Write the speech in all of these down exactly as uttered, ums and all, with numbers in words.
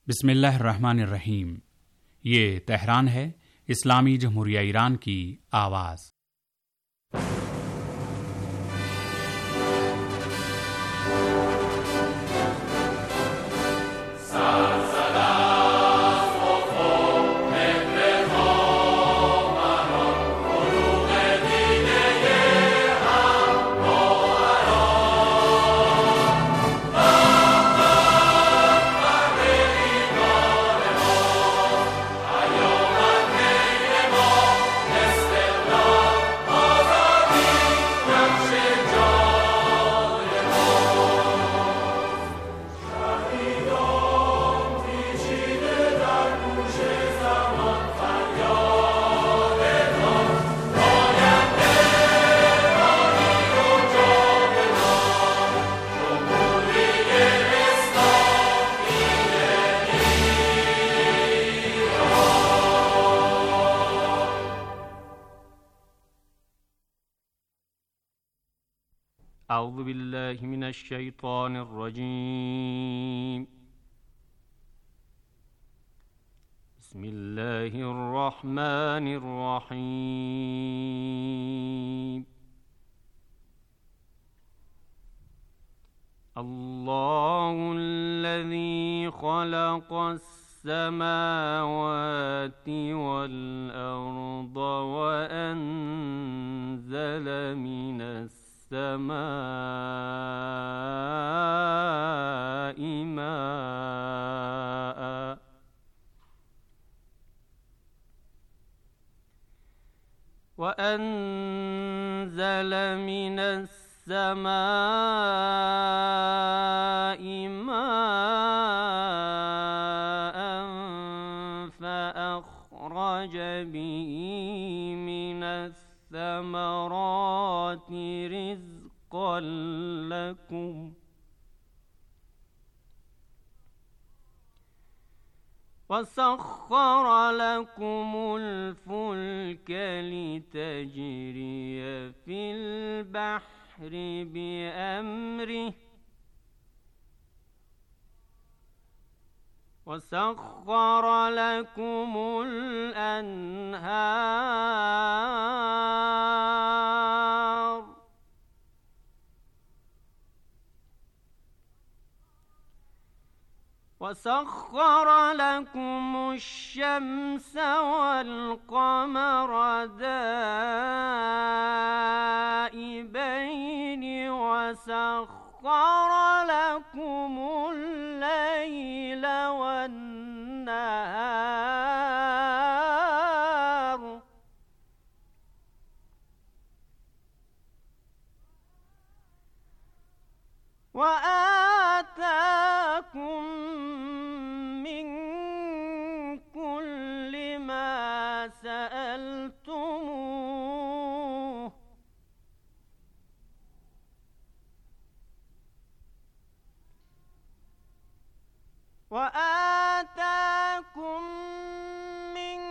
बिस्मिल्लाहिर्रहमानिर्रहीम। ये तेहरान है, इस्लामी जमहूरिया ईरान की आवाज़। أعوذ بالله من الشيطان الرجيم. بسم الله الرحمن الرحيم. الله الذي خلق السماوات والأرض وأنزل من السماء السماء ماء وأنزل من السماء ماء فأخرج به من الثمرات رزقا لكم وسخر لكم الفلك لتجري في البحر بأمره وسخر لكم الأنهار وسخر لكم الشمس والقمر دائبين وسخر لكم الليل والنهار وآتاكم من كل ما سألتموه وآتاكم من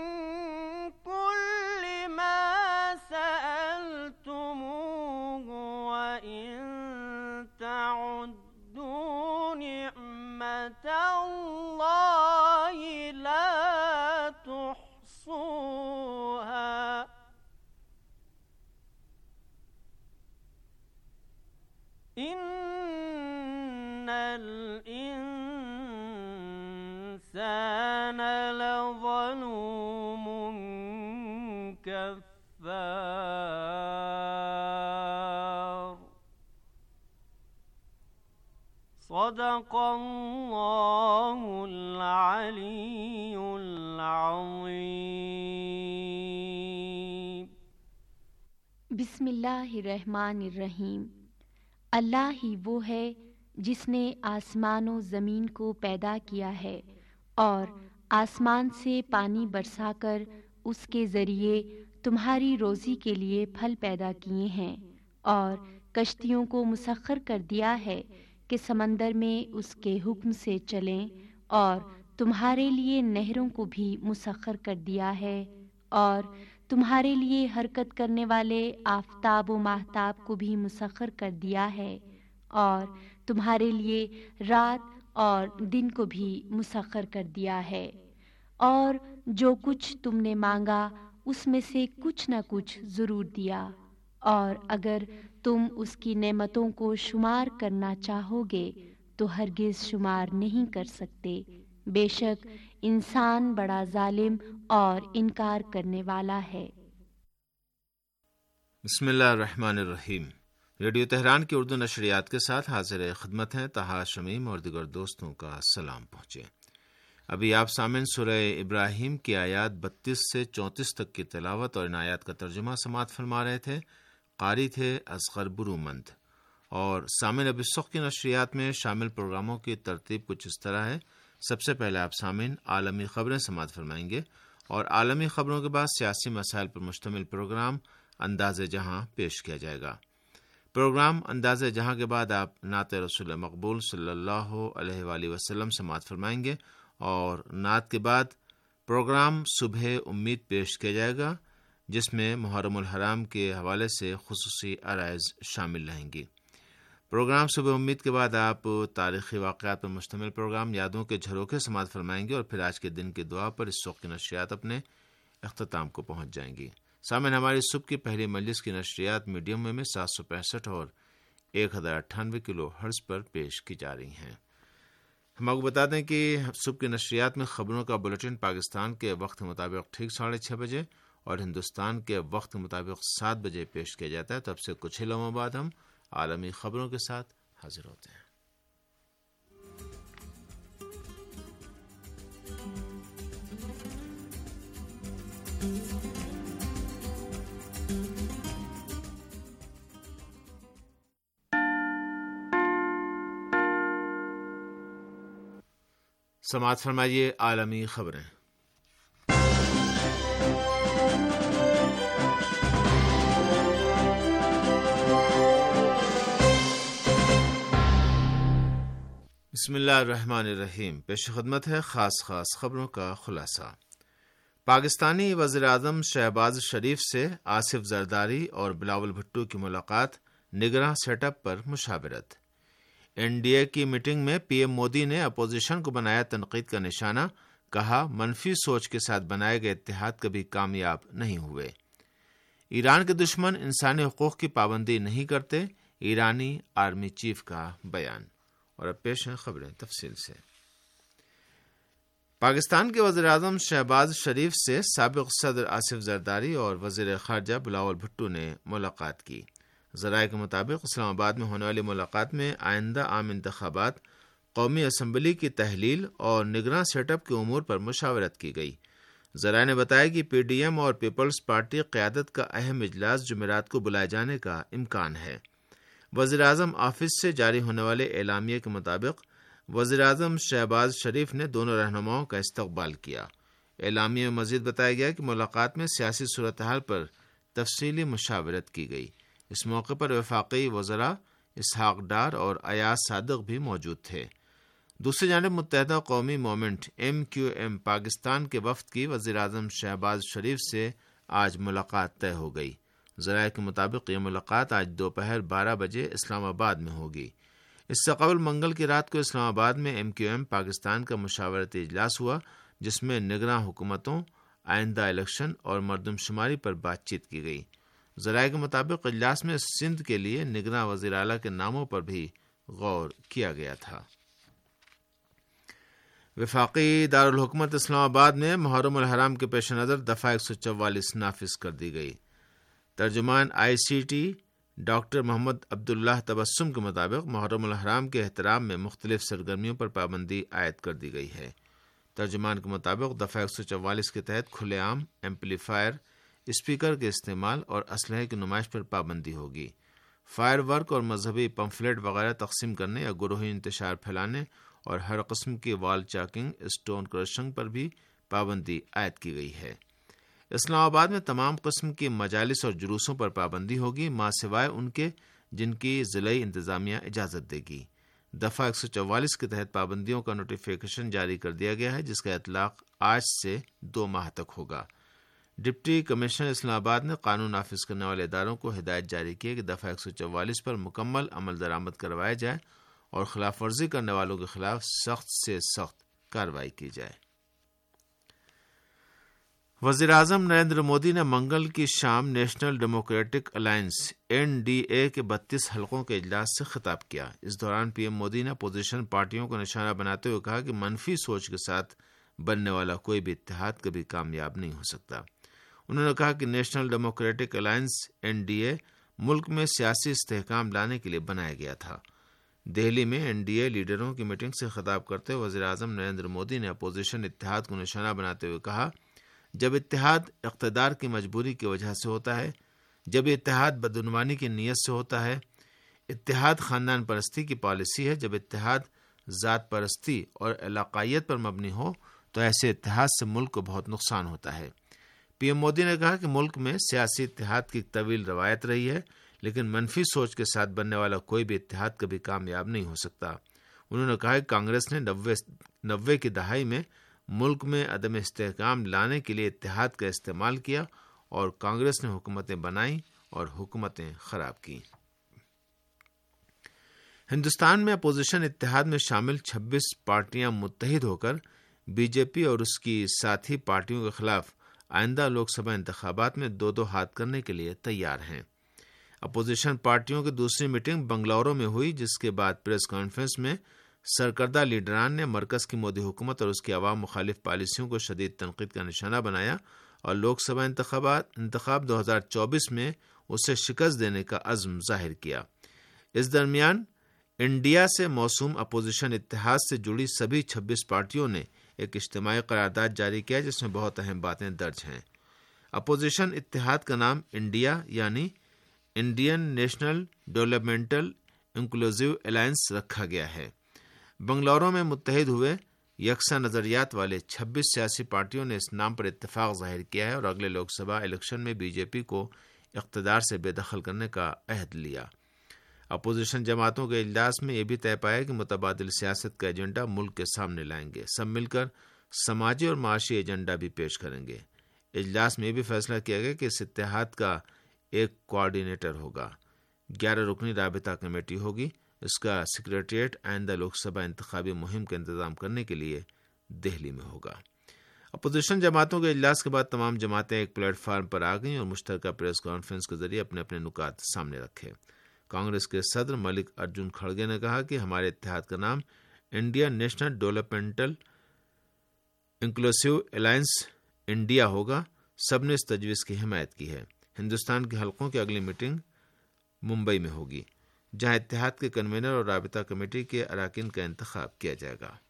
كل ما سألتموه وإن تعدوا نعمة الله لا تحصوها إن الإنسان لظلوم كفار. صدق الله العلي العظيم. बिस्मिल्लाहिर्रहमानिर्रहीम। अल्लाह ही वो है जिसने आसमान व ज़मीन को पैदा किया है और आसमान से पानी बरसाकर उसके ज़रिए तुम्हारी रोज़ी के लिए फल पैदा किए हैं और कश्तियों को मुसख्खर कर दिया है कि समंदर में उसके हुक्म से चलें और तुम्हारे लिए नहरों को भी मुसख्खर कर दिया है और तुम्हारे लिए हरकत करने वाले आफ़ताब व माहताब को भी मुसख्खर कर दिया है और तुम्हारे लिए रात اور دن کو بھی مسخر کر دیا ہے، اور جو کچھ تم نے مانگا اس میں سے کچھ نہ کچھ ضرور دیا، اور اگر تم اس کی نعمتوں کو شمار کرنا چاہو گے تو ہرگز شمار نہیں کر سکتے۔ بے شک انسان بڑا ظالم اور انکار کرنے والا ہے۔ بسم اللہ الرحمن الرحیم۔ ریڈیو تہران کی اردو نشریات کے ساتھ حاضر خدمت ہیں طہا شمیم اور دیگر دوستوں کا سلام پہنچے۔ ابھی آپ سامعین سورہ ابراہیم کی آیات بتیس سے چونتیس تک کی تلاوت اور ان آیات کا ترجمہ سماعت فرما رہے تھے۔ قاری تھے اصغر برومند۔ اور سامعین اب اس وقت کی نشریات میں شامل پروگراموں کی ترتیب کچھ اس طرح ہے۔ سب سے پہلے آپ سامعین عالمی خبریں سماعت فرمائیں گے، اور عالمی خبروں کے بعد سیاسی مسائل پر مشتمل پروگرام انداز جہاں پیش کیا جائے گا۔ پروگرام انداز جہاں کے بعد آپ نعت رسول مقبول صلی اللہ علیہ وآلہ وسلم سماعت فرمائیں گے، اور نعت کے بعد پروگرام صبح امید پیش کیا جائے گا، جس میں محرم الحرام کے حوالے سے خصوصی عرائض شامل رہیں گی۔ پروگرام صبح امید کے بعد آپ تاریخی واقعات پر مشتمل پروگرام یادوں کے جھروکے سماعت فرمائیں گے، اور پھر آج کے دن کی دعا پر اس وقت کی نشریات اپنے اختتام کو پہنچ جائیں گی۔ سامعین ہماری صبح کی پہلی مجلس کی نشریات میڈیم ویو میں سات سو پینسٹھ اور ایک ہزار اٹھانوے کلو ہرٹز پر پیش کی جا رہی ہیں۔ ہم آپ کو بتا دیں کہ صبح کی نشریات میں خبروں کا بلیٹن پاکستان کے وقت کے مطابق ٹھیک ساڑھے چھ بجے اور ہندوستان کے وقت کے مطابق سات بجے پیش کیا جاتا ہے۔ تب سے کچھ ہی لمحوں بعد ہم عالمی خبروں کے ساتھ حاضر ہوتے ہیں۔ سماعت فرمائیے عالمی خبریں۔ بسم اللہ الرحمن الرحیم۔ پیش خدمت ہے خاص خاص خبروں کا خلاصہ۔ پاکستانی وزیر اعظم شہباز شریف سے آصف زرداری اور بلاول بھٹو کی ملاقات، نگراں سیٹ اپ پر مشاورت۔ این ڈی اے کی میٹنگ میں پی ایم مودی نے اپوزیشن کو بنایا تنقید کا نشانہ، کہا منفی سوچ کے ساتھ بنائے گئے اتحاد کبھی کامیاب نہیں ہوئے۔ ایران کے دشمن انسانی حقوق کی پابندی نہیں کرتے، ایرانی آرمی چیف کا بیان۔ اور اب پیش ہیں خبریں تفصیل سے۔ پاکستان کے وزیر اعظم شہباز شریف سے سابق صدر آصف زرداری اور وزیر خارجہ بلاول بھٹو نے ملاقات کی۔ ذرائع کے مطابق اسلام آباد میں ہونے والی ملاقات میں آئندہ عام انتخابات، قومی اسمبلی کی تحلیل اور نگراں سیٹ اپ کے امور پر مشاورت کی گئی۔ ذرائع نے بتایا کہ پی ڈی ایم اور پیپلز پارٹی قیادت کا اہم اجلاس جمعرات کو بلائے جانے کا امکان ہے۔ وزیر اعظم آفس سے جاری ہونے والے اعلامیے کے مطابق وزیر اعظم شہباز شریف نے دونوں رہنماؤں کا استقبال کیا۔ اعلامیے میں مزید بتایا گیا کہ ملاقات میں سیاسی صورتحال پر تفصیلی مشاورت کی گئی۔ اس موقع پر وفاقی وزراء اسحاق ڈار اور ایاز صادق بھی موجود تھے۔ دوسری جانب متحدہ قومی Movement M Q M Pakistan کے وفد کی وزیر اعظم شہباز شریف سے آج ملاقات طے ہو گئی۔ ذرائع کے مطابق یہ ملاقات آج دوپہر بارہ بجے اسلام آباد میں ہوگی۔ اس سے قبل منگل کی رات کو اسلام آباد میں ایم کیو ایم پاکستان کا مشاورتی اجلاس ہوا، جس میں نگراں حکومتوں، آئندہ الیکشن اور مردم شماری پر بات چیت کی گئی۔ ذرائع کے مطابق اجلاس میں سندھ کے لیے نگراں وزیر اعلیٰ کے ناموں پر بھی غور کیا گیا تھا۔ وفاقی دارالحکومت اسلام آباد میں محرم الحرام کے پیش نظر دفعہ ایک سو چوالیس نافذ کر دی گئی۔ ترجمان آئی سی ٹی ڈاکٹر محمد عبداللہ تبسم کے مطابق محرم الحرام کے احترام میں مختلف سرگرمیوں پر پابندی عائد کر دی گئی ہے۔ ترجمان کے مطابق دفعہ ایک سو چوالیس کے تحت کھلے عام، ایمپلیفائر، اسپیکر کے استعمال اور اسلحے کی نمائش پر پابندی ہوگی۔ فائر ورک اور مذہبی پمفلیٹ وغیرہ تقسیم کرنے یا گروہی انتشار پھیلانے اور ہر قسم کی وال چاکنگ، اسٹون کرشنگ پر بھی پابندی عائد کی گئی ہے۔ اسلام آباد میں تمام قسم کی مجالس اور جلوسوں پر پابندی ہوگی، ماں سوائے ان کے جن کی ضلعی انتظامیہ اجازت دے گی۔ دفعہ ایک سو چوالیس کے تحت پابندیوں کا نوٹیفیکیشن جاری کر دیا گیا ہے، جس کا اطلاق آج سے دو ماہ تک ہوگا۔ ڈپٹی کمشنر اسلام آباد نے قانون نافذ کرنے والے اداروں کو ہدایت جاری کی ہے کہ دفعہ ایک سو چوالیس پر مکمل عمل درآمد کروایا جائے اور خلاف ورزی کرنے والوں کے خلاف سخت سے سخت کارروائی کی جائے۔ وزیر اعظم نریندر مودی نے منگل کی شام National Democratic Alliance N D A کے بتیس حلقوں کے اجلاس سے خطاب کیا۔ اس دوران پی ایم مودی نے اپوزیشن پارٹیوں کو نشانہ بناتے ہوئے کہا کہ منفی سوچ کے ساتھ بننے والا کوئی بھی اتحاد کبھی کامیاب نہیں ہو سکتا۔ انہوں نے کہا کہ National Democratic Alliance N D A ملک میں سیاسی استحکام لانے کے لیے بنایا گیا تھا۔ دہلی میں این ڈی اے لیڈروں کی میٹنگ سے خطاب کرتے ہوئے وزیر اعظم نریندر مودی نے اپوزیشن اتحاد کو نشانہ بناتے ہوئے کہا، جب اتحاد اقتدار کی مجبوری کی وجہ سے ہوتا ہے، جب اتحاد بدعنوانی کی نیت سے ہوتا ہے، اتحاد خاندان پرستی کی پالیسی ہے، جب اتحاد ذات پرستی اور علاقائیت پر مبنی ہو تو ایسے اتحاد سے ملک کو بہت نقصان ہوتا ہے۔ پی ایم مودی نے کہا کہ ملک میں سیاسی اتحاد کی ایک طویل روایت رہی ہے، لیکن منفی سوچ کے ساتھ بننے والا کوئی بھی اتحاد کبھی کامیاب نہیں ہو سکتا۔ انہوں نے کہا کہ کانگریس نے نوے نوے کی دہائی میں ملک میں عدم استحکام لانے کے لیے اتحاد کا استعمال کیا اور کانگریس نے حکومتیں بنائیں اور حکومتیں خراب کیں۔ ہندوستان میں اپوزیشن اتحاد میں شامل چھبیس پارٹیاں متحد ہو کر بی جے پی اور اس کی ساتھی پارٹیوں کے خلاف آئندہ لوک سبھا انتخابات میں دو دو ہاتھ کرنے کے لیے تیار ہیں۔ اپوزیشن پارٹیوں کی دوسری میٹنگ بنگلورو میں ہوئی، جس کے بعد پریس کانفرنس میں سرکردہ لیڈران نے مرکز کی مودی حکومت اور اس کی عوام مخالف پالیسیوں کو شدید تنقید کا نشانہ بنایا اور لوک سبھا انتخابات انتخاب دو ہزار چوبیس میں اسے شکست دینے کا عزم ظاہر کیا۔ اس درمیان انڈیا سے موسوم اپوزیشن اتحاد سے جڑی سبھی چھبیس پارٹیوں نے ایک اجتماعی قرارداد جاری کیا جس میں بہت اہم باتیں درج ہیں۔ اپوزیشن اتحاد کا نام انڈیا یعنی Indian National Developmental Inclusive Alliance رکھا گیا ہے۔ بنگلورو میں متحد ہوئے یکساں نظریات والے چھبیس سیاسی پارٹیوں نے اس نام پر اتفاق ظاہر کیا ہے اور اگلے لوک سبھا الیکشن میں بی جے پی کو اقتدار سے بے دخل کرنے کا عہد لیا۔ اپوزیشن جماعتوں کے اجلاس میں یہ بھی طے پایا کہ متبادل سیاست کا ایجنڈا ملک کے سامنے لائیں گے، سب مل کر سماجی اور معاشی ایجنڈا بھی پیش کریں گے۔ اجلاس میں یہ بھی فیصلہ کیا گیا کہ اس اتحاد کا ایک کوآرڈینیٹر ہوگا، گیارہ رکنی رابطہ کمیٹی ہوگی۔ اس کا سیکریٹریٹ آئندہ لوک سبھا انتخابی مہم کا انتظام کرنے کے لیے دہلی میں ہوگا۔ اپوزیشن جماعتوں کے اجلاس کے بعد تمام جماعتیں ایک پلیٹ فارم پر آ گئیں اور مشترکہ پریس کانفرنس کے ذریعے اپنے اپنے نکات سامنے رکھے۔ کانگریس کے صدر ملک ارجن کھڑگے نے کہا کہ ہمارے اتحاد کا نام India National Developmental Inclusive Alliance India ہوگا۔ سب نے اس تجویز کی حمایت کی ہے۔ ہندوستان کے حلقوں کی اگلی میٹنگ ممبئی میں ہوگی، جہاں اتحاد کے کنوینر اور رابطہ کمیٹی کے اراکین کا انتخاب کیا جائے گا۔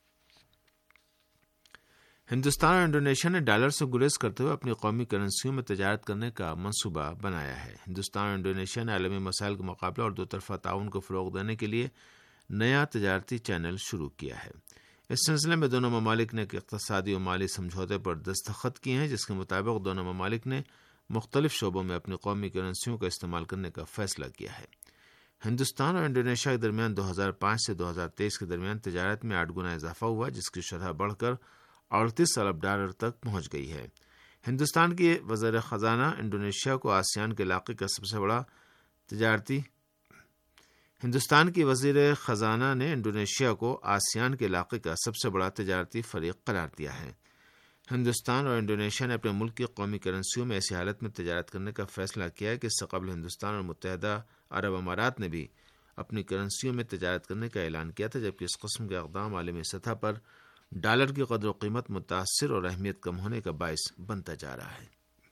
ہندوستان اور انڈونیشیا نے ڈالر سے گریز کرتے ہوئے اپنی قومی کرنسیوں میں تجارت کرنے کا منصوبہ بنایا ہے۔ ہندوستان اور انڈونیشیا نے عالمی مسائل کا مقابلہ اور دو طرفہ تعاون کو فروغ دینے کے لیے نیا تجارتی چینل شروع کیا ہے۔ اس سلسلے میں دونوں ممالک نے ایک اقتصادی و مالی سمجھوتے پر دستخط کیے ہیں، جس کے مطابق دونوں ممالک نے مختلف شعبوں میں اپنی قومی کرنسیوں کا استعمال کرنے کا فیصلہ کیا ہے۔ ہندوستان اور انڈونیشیا کے درمیان دو ہزار پانچ سے دو ہزار تیئیس کے درمیان تجارت میں آٹھ گنا اضافہ ہوا، جس کی شرح بڑھ کر اڑتیس ارب ڈالر تک پہنچ گئی ہے۔ ہندوستان کی وزیر خزانہ انڈونیشیا کو آسیان کے علاقے کا سب سے بڑا تجارتی ہندوستان کی وزیر خزانہ نے انڈونیشیا کو آسیان کے علاقے کا سب سے بڑا تجارتی فریق قرار دیا ہے۔ ہندوستان اور انڈونیشیا نے اپنے ملک کی قومی کرنسیوں میں ایسی حالت میں تجارت کرنے کا فیصلہ کیا ہے کہ اس سے قبل ہندوستان اور متحدہ عرب امارات نے بھی اپنی کرنسیوں میں تجارت کرنے کا اعلان کیا تھا، جبکہ اس قسم کے اقدام عالمی سطح پر ڈالر کی قدر و قیمت متاثر اور اہمیت کم ہونے کا باعث بنتا جا رہا ہے۔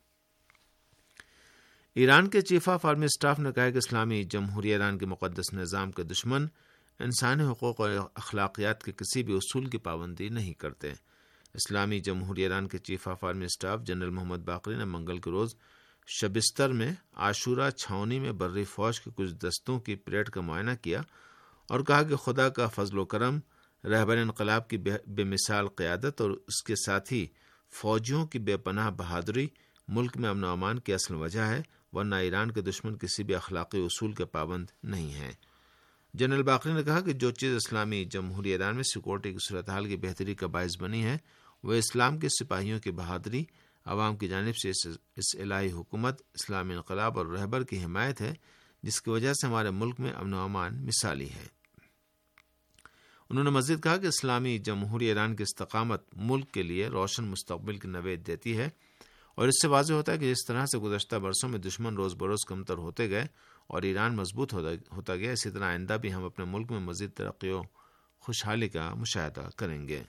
ایران کے چیف آف آرمی اسٹاف نے کہا ہے کہ اسلامی جمہوریہ ایران کے مقدس نظام کے دشمن انسانی حقوق اور اخلاقیات کے کسی بھی اصول کی پابندی نہیں کرتے۔ اسلامی جمہوریہ ایران کے chief of army staff general Mohammad Bagheri نے منگل کے روز شبستر میں عاشورہ چھاؤنی میں بری فوج کے کچھ دستوں کی پریڈ کا معائنہ کیا اور کہا کہ خدا کا فضل و کرم، رہبر انقلاب کی بے مثال قیادت اور اس کے ساتھی فوجیوں کی بے پناہ بہادری ملک میں امن و امان کی اصل وجہ ہے، ورنہ ایران کے دشمن کسی بھی اخلاقی اصول کے پابند نہیں ہیں۔ جنرل باقری نے کہا کہ جو چیز اسلامی جمہوریہ ایران میں سیکورٹی کی صورتحال کی بہتری کا باعث بنی ہے وہ اسلام کے سپاہیوں کی بہادری، عوام کی جانب سے اس, اس الہی حکومت، اسلامی انقلاب اور رہبر کی حمایت ہے، جس کی وجہ سے ہمارے ملک میں امن و امان مثالی ہے۔ انہوں نے مزید کہا کہ اسلامی جمہوریہ ایران کی استقامت ملک کے لیے روشن مستقبل کی نوید دیتی ہے، اور اس سے واضح ہوتا ہے کہ جس طرح سے گزشتہ برسوں میں دشمن روز بروز کمتر ہوتے گئے اور ایران مضبوط ہوتا گیا، اسی طرح آئندہ بھی ہم اپنے ملک میں مزید ترقی و خوشحالی کا مشاہدہ کریں گے۔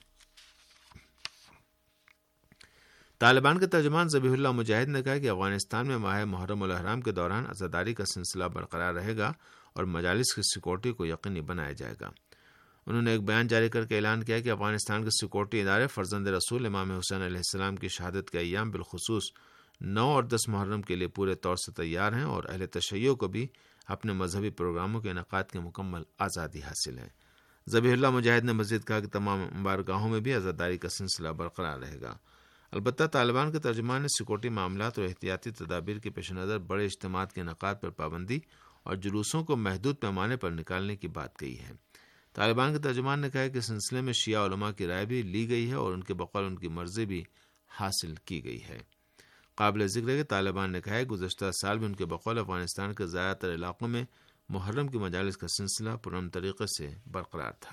طالبان کے ترجمان ذبیح اللہ مجاہد نے کہا کہ افغانستان میں ماہ محرم الاحرام کے دوران عزاداری کا سلسلہ برقرار رہے گا اور مجالس کی سیکورٹی کو یقینی بنایا جائے گا۔ انہوں نے ایک بیان جاری کر کے اعلان کیا کہ افغانستان کے سیکورٹی ادارے فرزند رسول امام حسین علیہ السلام کی شہادت کے ایام بالخصوص نو اور دس محرم کے لیے پورے طور سے تیار ہیں، اور اہل تشیع کو بھی اپنے مذہبی پروگراموں کے انعقاد کی مکمل آزادی حاصل ہے۔ ذبیح اللہ مجاہد نے مزید کہا کہ تمام بارگاہوں میں بھی عزاداری کا سلسلہ برقرار رہے گا۔ البتہ طالبان کے ترجمان نے سیکورٹی معاملات اور احتیاطی تدابیر کے پیش نظر بڑے اجتماعات کے انعقاد پر پابندی اور جلوسوں کو محدود پیمانے پر نکالنے کی بات کہی ہے۔ طالبان کے ترجمان نے کہا کہ سلسلے میں شیعہ علماء کی رائے بھی لی گئی ہے اور ان کے بقول ان کی مرضی بھی حاصل کی گئی ہے۔ قابل ذکر ہے کہ طالبان نے کہا ہے کہ گزشتہ سال بھی ان کے بقول افغانستان کے زیادہ تر علاقوں میں محرم کی مجالس کا سلسلہ پرامن طریقے سے برقرار تھا۔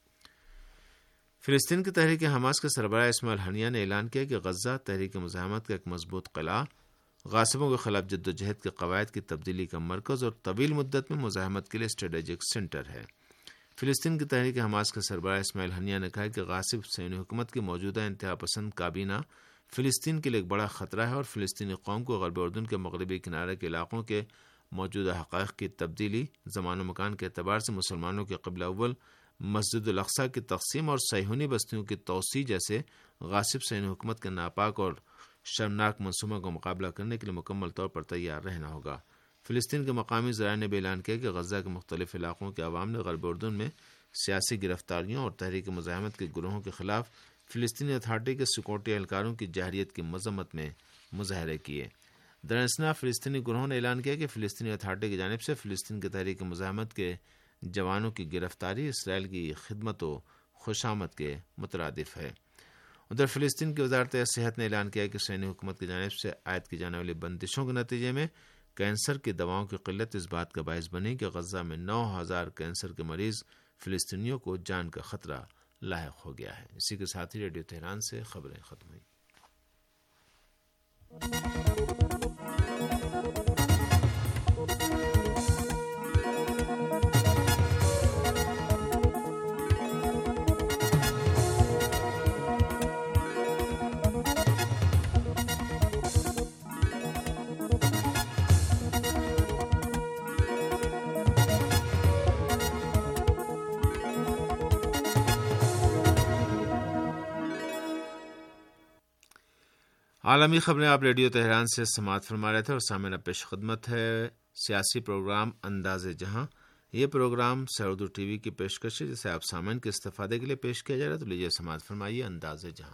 فلسطین کی تحریک حماس کے سربراہ اسماعیل ہنیہ نے اعلان کیا کہ غزہ تحریک مزاحمت کا ایک مضبوط قلعہ، غاصبوں کے خلاف جدوجہد کے قواعد کی تبدیلی کا مرکز اور طویل مدت میں مزاحمت کے لیے اسٹریٹجک سینٹر ہے۔ فلسطین کی تحریک حماس کے سربراہ اسماعیل ہنیہ نے کہا کہ غاصب صہیونی حکومت کی موجودہ انتہا پسند کابینہ فلسطین کے لیے ایک بڑا خطرہ ہے اور فلسطینی قوم کو غرب اردن کے مغربی کنارے کے علاقوں کے موجودہ حقائق کی تبدیلی، زمان و مکان کے اعتبار سے مسلمانوں کے قبلہ اول مسجد الاقصی کی تقسیم اور صہیونی بستیوں کی توسیع جیسے غاصب صہیونی حکومت کے ناپاک اور شرمناک منصوبوں کا مقابلہ کرنے کے لیے مکمل طور پر تیار رہنا ہوگا۔ فلسطین کے مقامی ذرائع نے بھی اعلان کیا کہ غزہ کے مختلف علاقوں کے عوام نے غرب اردن میں سیاسی گرفتاریوں اور تحریک مزاحمت کے گروہوں کے خلاف فلسطینی اتھارٹی کے سیکورٹی اہلکاروں کی جارحیت کی مذمت میں مظاہرے کیے۔ درنسنا فلسطینی گروہوں نے اعلان کیا کہ فلسطینی اتھارٹی کی جانب سے فلسطین کے تحریک مزاحمت کے جوانوں کی گرفتاری اسرائیل کی خدمت و خوشامد کے مترادف ہے۔ ادھر فلسطین کی وزارت صحت نے اعلان کیا کہ صہیونی حکومت کی جانب سے عائد کی جانے والی بندشوں کے نتیجے میں کینسر کی دواؤں کی قلت اس بات کا باعث بنی کہ غزہ میں نو ہزار کینسر کے مریض فلسطینیوں کو جان کا خطرہ لاحق ہو گیا ہے۔ اسی کے ساتھ ہی ریڈیو تہران سے خبریں ختم ہوئی۔ عالمی خبریں آپ ریڈیو تہران سے سماعت فرما رہے تھے، اور سامعین پیش خدمت ہے سیاسی پروگرام انداز جہاں۔ یہ پروگرام سعودی ٹی وی کی پیشکش ہے جسے آپ سامعین کے استفادے کے لیے پیش کیا جا رہا ہے، تو لیجیے سماعت فرمائیے انداز جہاں۔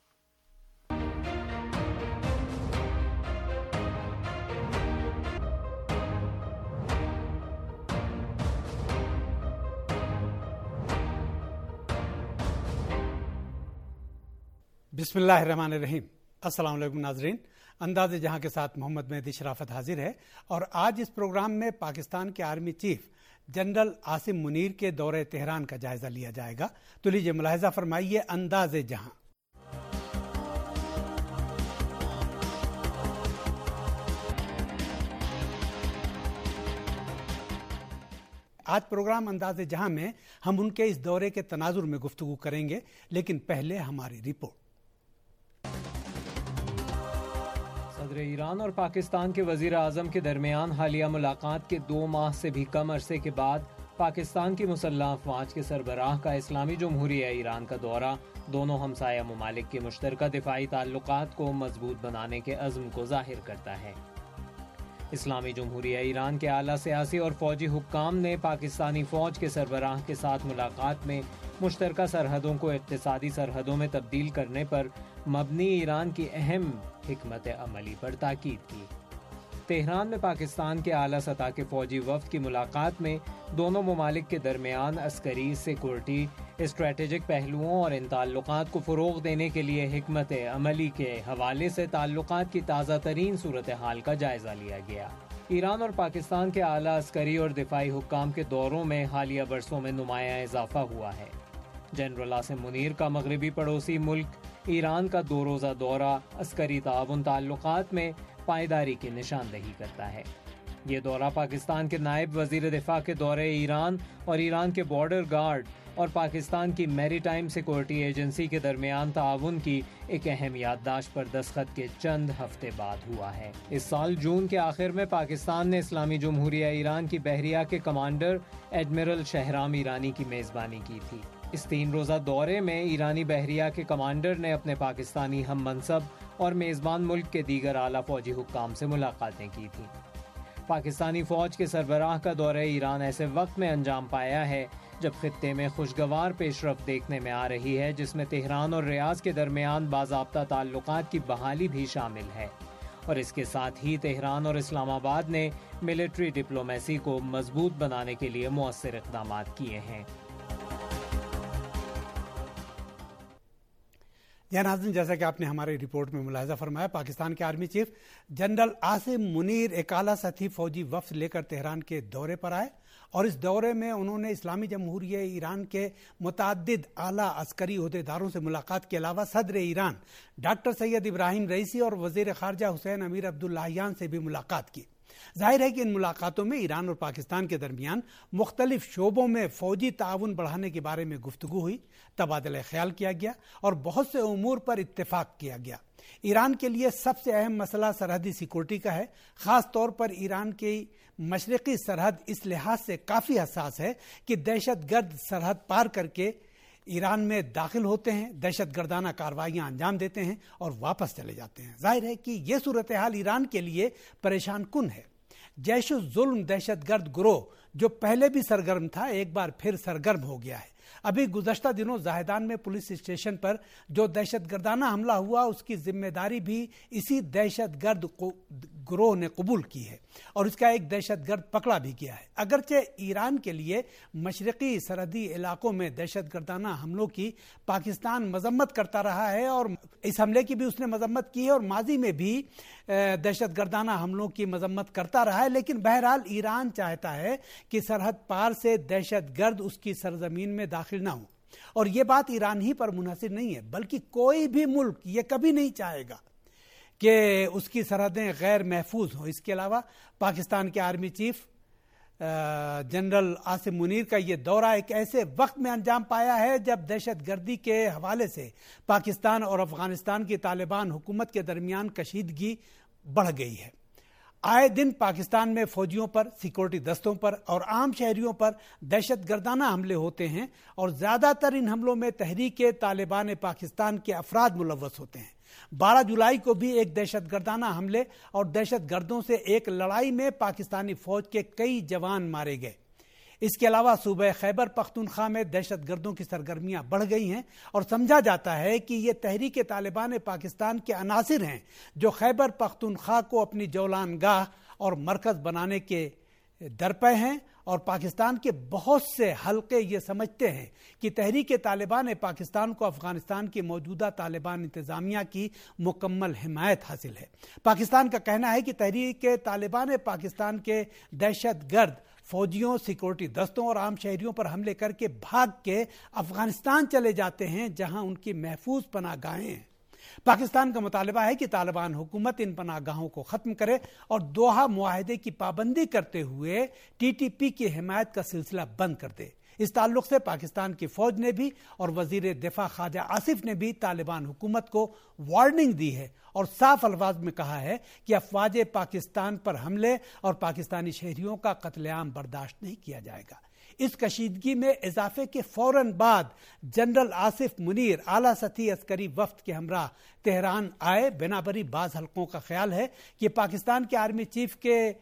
بسم اللہ الرحمن الرحیم۔ السلام علیکم ناظرین، انداز جہاں کے ساتھ محمد مہدی شرافت حاضر ہے، اور آج اس پروگرام میں پاکستان کے army chief general Asim Munir کے دورے تہران کا جائزہ لیا جائے گا۔ تو لیجیے ملاحظہ فرمائیے انداز جہاں۔ آج پروگرام انداز جہاں میں ہم ان کے اس دورے کے تناظر میں گفتگو کریں گے، لیکن پہلے ہماری رپورٹ۔ صدر ایران اور پاکستان کے وزیر اعظم کے درمیان حالیہ ملاقات کے دو ماہ سے بھی کم عرصے کے بعد پاکستان کی مسلح افواج کے سربراہ کا اسلامی جمہوریہ ایران کا دورہ دونوں ہمسایہ ممالک کے مشترکہ دفاعی تعلقات کو مضبوط بنانے کے عزم کو ظاہر کرتا ہے۔ اسلامی جمہوریہ ایران کے اعلیٰ سیاسی اور فوجی حکام نے پاکستانی فوج کے سربراہ کے ساتھ ملاقات میں مشترکہ سرحدوں کو اقتصادی سرحدوں میں تبدیل کرنے پر مبنی ایران کی اہم حکمت عملی پر تاکید کی۔ تہران میں پاکستان کے اعلیٰ سطح کے فوجی وفد کی ملاقات میں دونوں ممالک کے درمیان عسکری، سیکورٹی، اسٹریٹجک پہلوؤں اور ان تعلقات کو فروغ دینے کے لیے حکمت عملی کے حوالے سے تعلقات کی تازہ ترین صورتحال کا جائزہ لیا گیا۔ ایران اور پاکستان کے اعلیٰ عسکری اور دفاعی حکام کے دوروں میں حالیہ برسوں میں نمایاں اضافہ ہوا ہے۔ जनरल आसिम मुनीर का मगरबी पड़ोसी मुल्क ईरान का दो रोज़ा दौरा अस्करी ताउन ताल्लुकात में पायदारी की निशानदही करता है। ये दौरा पाकिस्तान के नायब वजीर दिफा के दौरे ईरान और ईरान के बॉर्डर गार्ड और पाकिस्तान की मैरीटाइम सिक्योरिटी एजेंसी के दरमियान ताउन की एक अहम याददाश्त पर दस्तखत के चंद हफ्ते बाद हुआ है। इस साल जून के आखिर में पाकिस्तान ने इस्लामी जमहूरिया ईरान की बहरिया के कमांडर एडमिरल शहराम ईरानी की मेज़बानी की थी। इस तीन रोज़ा दौरे में ईरानी बहरिया के कमांडर ने अपने पाकिस्तानी हम मनसब और मेज़बान मुल्क के दीगर आला फौजी हुक्काम से मुलाकातें की थी। पाकिस्तानी फौज के सरबराह का दौरे ईरान ऐसे वक्त में अंजाम पाया है जब खित्ते में खुशगवार पेशरफ्त देखने में आ रही है, जिसमें तेहरान और रियाज के दरमियान बाज़ाब्ता ताल्लुकात की बहाली भी शामिल है और इसके साथ ही तेहरान और इस्लामाबाद ने मिलिट्री डिप्लोमेसी को मजबूत बनाने के लिए मुअस्सिर इक़दाम किए हैं। या नाज़रीन, जैसा कि आपने हमारी रिपोर्ट में मुलाहिज़ा फरमाया, पाकिस्तान के army chief general Asim Munir एक आला सतही फौजी वफ्द लेकर तेहरान के दौरे पर आए और इस दौरे में उन्होंने इस्लामी जमहूरिया ईरान के मुतअद्दिद आला अस्करी ओहदेदारों से मुलाकात के अलावा सदर Iran doctor Syed Ebrahim Raisi और वज़ीर ख़ारजा हुसैन अमीर अब्दुल्लाहियान से भी मुलाकात की। जाहिर है कि इन मुलाकातों में ईरान और पाकिस्तान के दरमियान मुख्तलिफ शोबों में फौजी ताउन बढ़ाने के बारे में गुफ्तगू हुई, तबादला ख्याल किया गया और बहुत से उमूर पर इत्तेफाक किया गया। ईरान के लिए सबसे अहम मसला सरहदी सिक्योरिटी का है। ख़ास तौर पर ईरान की मशरक़ी सरहद इस लिहाज से काफ़ी हसास है कि दहशत गर्द सरहद पार करके ईरान में दाखिल होते हैं, दहशत गर्दाना कार्रवाइयाँ अंजाम देते हैं और वापस चले जाते हैं। जाहिर है कि ये सूरत हाल ईरान के लिए परेशान कुन है। जैश-उल-जुल्म दहशत गर्द गिरोह जो पहले भी सरगर्म था, एक बार फिर सरगर्म हो गया है। अभी गुज़श्ता दिनों जाहिदान में पुलिस स्टेशन पर जो दहशत गर्दाना हमला हुआ, उसकी जिम्मेदारी भी इसी दहशत गर्द गिरोह ने कबूल की है और इसका एक दहशत गर्द पकड़ा भी गया है। अगरचे ईरान के लिए मशरक़ी सरहदी इलाकों में दहशत गर्दाना हमलों की पाकिस्तान मजम्मत करता रहा है और इस हमले की भी उसने मजम्मत की है और माजी में भी दहशत गर्दाना हमलों की मजम्मत करता रहा है, लेकिन बहरहाल ईरान चाहता है कि सरहद पार से दहशत गर्द उसकी सरजमीन में दाखिल ना हो। और ये बात ईरान ही पर मुनहसर नहीं है, बल्कि कोई भी मुल्क ये कभी नहीं चाहेगा कि उसकी सरहदें गैर महफूज हों। इसके अलावा पाकिस्तान के army chief general Asim Munir का ये दौरा एक ऐसे वक्त में अंजाम पाया है जब दहशत गर्दी के हवाले से पाकिस्तान और अफगानिस्तान की तालिबान हुकूमत के दरमियान कशीदगी बढ़ गई है। आए दिन पाकिस्तान में फौजियों पर, सिक्योरिटी दस्तों पर और आम शहरियों पर दहशत गर्दाना हमले होते हैं और ज़्यादातर इन हमलों में तहरीक तालिबान पाकिस्तान के अफराद मुलव्वस होते हैं। बारह जुलाई को भी एक दहशत गर्दाना हमले और दहशत गर्दों से एक लड़ाई में पाकिस्तानी फौज के कई जवान मारे गए। इसके अलावा सूबे खैबर पख्तूनख्वा में दहशत गर्दों की सरगर्मियां बढ़ गई हैं और समझा जाता है कि ये तहरीक तालिबान पाकिस्तान के अनासिर हैं जो खैबर पख्तूनख्वा को अपनी जौलानगाह और मरकज़ बनाने के दरपे हैं और पाकिस्तान के बहुत से हल्के ये समझते हैं कि तहरीक तालिबान पाकिस्तान को अफगानिस्तान की मौजूदा तालिबान इंतज़ामिया की मुकम्मल हिमायत हासिल है। पाकिस्तान का कहना है कि तहरीक तालिबान पाकिस्तान के दहशत गर्द फौजियों, सिक्योरिटी दस्तों और आम शहरियों पर हमले करके भाग के अफगानिस्तान चले जाते हैं जहां उनकी महफूज पनाहगाहें हैं। पाकिस्तान का मुतालबा है कि तालिबान हुकूमत इन पनाहगाहों को ख़त्म करे और दोहा मुआहदे की पाबंदी करते हुए टी टी पी की हिमायत का सिलसिला बंद कर दे। इस ताल्लुक से पाकिस्तान की फौज ने भी और वजीर दिफा ख्वाजा आसिफ ने भी तालिबान हुकूमत को वार्निंग दी है और साफ अल्फाज में कहा है कि अफवाज पाकिस्तान पर हमले और पाकिस्तानी शहरियों का कत्लेआम बर्दाश्त नहीं किया जाएगा। इस कशीदगी में इजाफे के फौरन बाद जनरल आसिफ मुनीर आला सतही अस्करी वफ्द के हमरा तेहरान आए। बिनाबरी बाज हल्कों का ख्याल है कि पाकिस्तान के आर्मी चीफ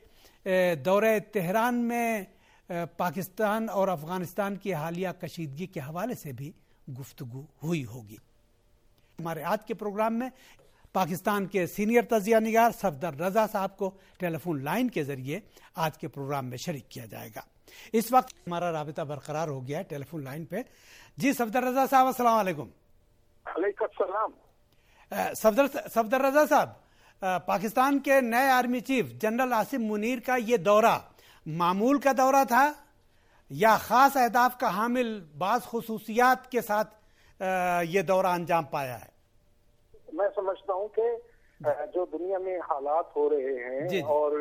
के दौरे तेहरान में पाकिस्तान और अफगानिस्तान की हालिया कशीदगी के हवाले से भी गुफ्तगू हुई होगी। हमारे आज के प्रोग्राम में पाकिस्तान के सीनियर तजिया निगार सफदर रजा साहब को टेलीफोन लाइन के जरिए आज के प्रोग्राम में शरीक किया जाएगा। इस वक्त हमारा राबिता बरकरार हो गया है टेलीफोन लाइन पे। जी सफदर रजा साहब, अस्सलाम वालेकुम। वालेकुम सलाम। सफदर सफदर रजा साहब, पाकिस्तान के नए army chief general Asim Munir का ये दौरा मामूल का दौरा था یا خاص اہداف کا حامل بعض خصوصیات کے ساتھ یہ دورہ انجام پایا ہے؟ میں سمجھتا ہوں کہ جو دنیا میں حالات ہو رہے ہیں جی اور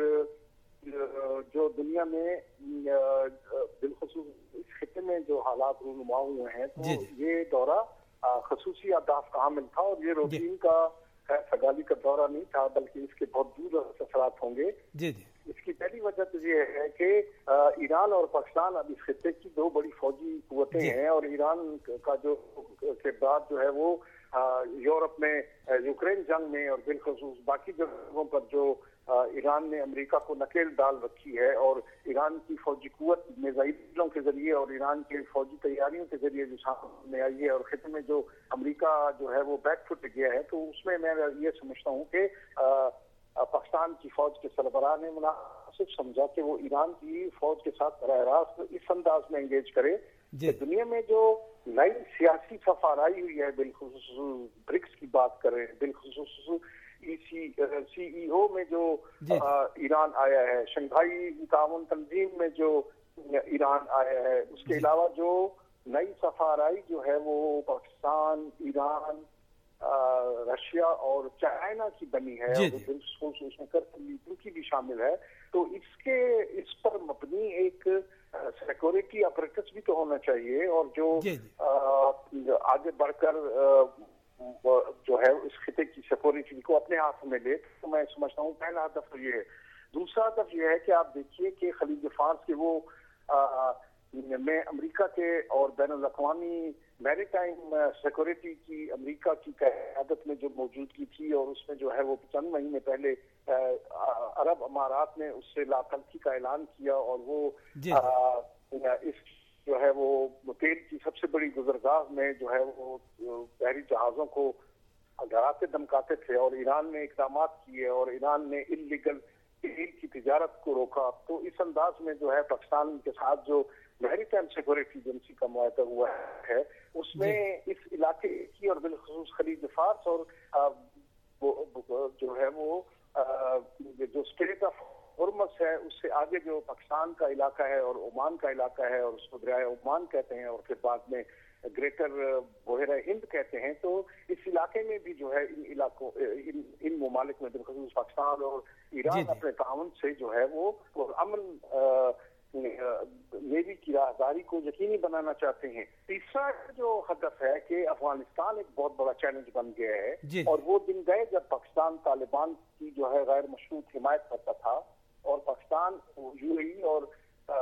جو دنیا میں بالخصوص اس خطے میں جو حالات رونما ہوئے ہیں تو جی یہ دورہ خصوصی اہداف کا حامل تھا، اور یہ روٹین کا سگالی کا دورہ نہیں تھا، بلکہ اس کے بہت دور اثرات ہوں گے جی جی اس کی پہلی وجہ تو یہ ہے کہ ایران اور پاکستان اب اس خطے کی دو بڑی فوجی قوتیں ہیں، اور ایران کا جو کردار جو ہے وہ یورپ میں یوکرین جنگ میں اور بالخصوص باقی جگہوں پر جو ایران نے امریکہ کو نکیل ڈال رکھی ہے، اور ایران کی فوجی قوت میزائلوں کے ذریعے اور ایران کے فوجی تیاریوں کے ذریعے جو سامنے آئی ہے، اور خطے میں جو امریکہ جو ہے وہ بیک فٹ گیا ہے، تو اس میں میں یہ سمجھتا ہوں کہ پاکستان کی فوج کے سربراہ نے مناسب سمجھا کہ وہ ایران کی فوج کے ساتھ براہ راست اس انداز میں انگیج کرے کہ دنیا میں جو نئی سیاسی سفارائی ہوئی ہے، بالخصوص برکس کی بات کریں، بالخصوص ای سی سی ای او میں جو ایران آیا ہے، شنگھائی تعاون تنظیم میں جو ایران آیا ہے، اس کے علاوہ جو نئی سفارائی جو ہے وہ پاکستان، ایران، رشیا اور چائنا کی بنی ہے، بالخصوص اس میں ترکی بھی شامل ہے، تو اس کے اس پر مبنی ایک سیکورٹی اپریٹس بھی تو ہونا چاہیے، اور جو آگے بڑھ کر جو ہے اس خطے کی سیکورٹی کو اپنے ہاتھ میں لے، تو میں سمجھتا ہوں پہلا ہدف یہ ہے۔ دوسرا ہدف یہ ہے کہ آپ دیکھیے کہ خلیج فارس کے وہ میں امریکہ کے اور بین الاقوامی میری ٹائم سیکورٹی کی امریکہ کی قیادت میں جو موجودگی تھی، اور اس میں جو ہے وہ چند مہینے پہلے عرب امارات نے اس سے لا تلفی کا اعلان کیا، اور وہ اس جو ہے وہ تیل کی سب سے بڑی گزرگاہ میں جو ہے وہ بحری جہازوں کو ڈراتے دمکاتے تھے، اور ایران نے اقدامات کیے اور ایران نے انلیگل تیل کی تجارت کو روکا۔ تو اس انداز میں جو ہے پاکستان کے ساتھ جو میری ٹائم سیکورٹی ایجنسی کا معاہدہ ہوا ہے، اس میں اس علاقے کی اور بالخصوص خلیج فارس اور جو ہے وہ جو اسٹریٹ آف ہرمز ہے اس سے آگے جو پاکستان کا علاقہ ہے اور عمان کا علاقہ ہے، اور اس کو دریائے عمان کہتے ہیں، اور پھر بعد میں گریٹر بحیرہ ہند کہتے ہیں، تو اس علاقے میں بھی جو ہے ان علاقوں ان, ان ممالک میں بالخصوص پاکستان اور ایران اپنے تعاون سے جو ہے وہ امن نیوی کی راہداری کو یقینی بنانا چاہتے ہیں۔ تیسرا جو ہدف ہے کہ افغانستان ایک بہت بڑا چیلنج بن گیا ہے، اور وہ دن گئے جب پاکستان طالبان کی جو ہے غیر مشروط حمایت کرتا تھا، اور پاکستان یو اے ای اور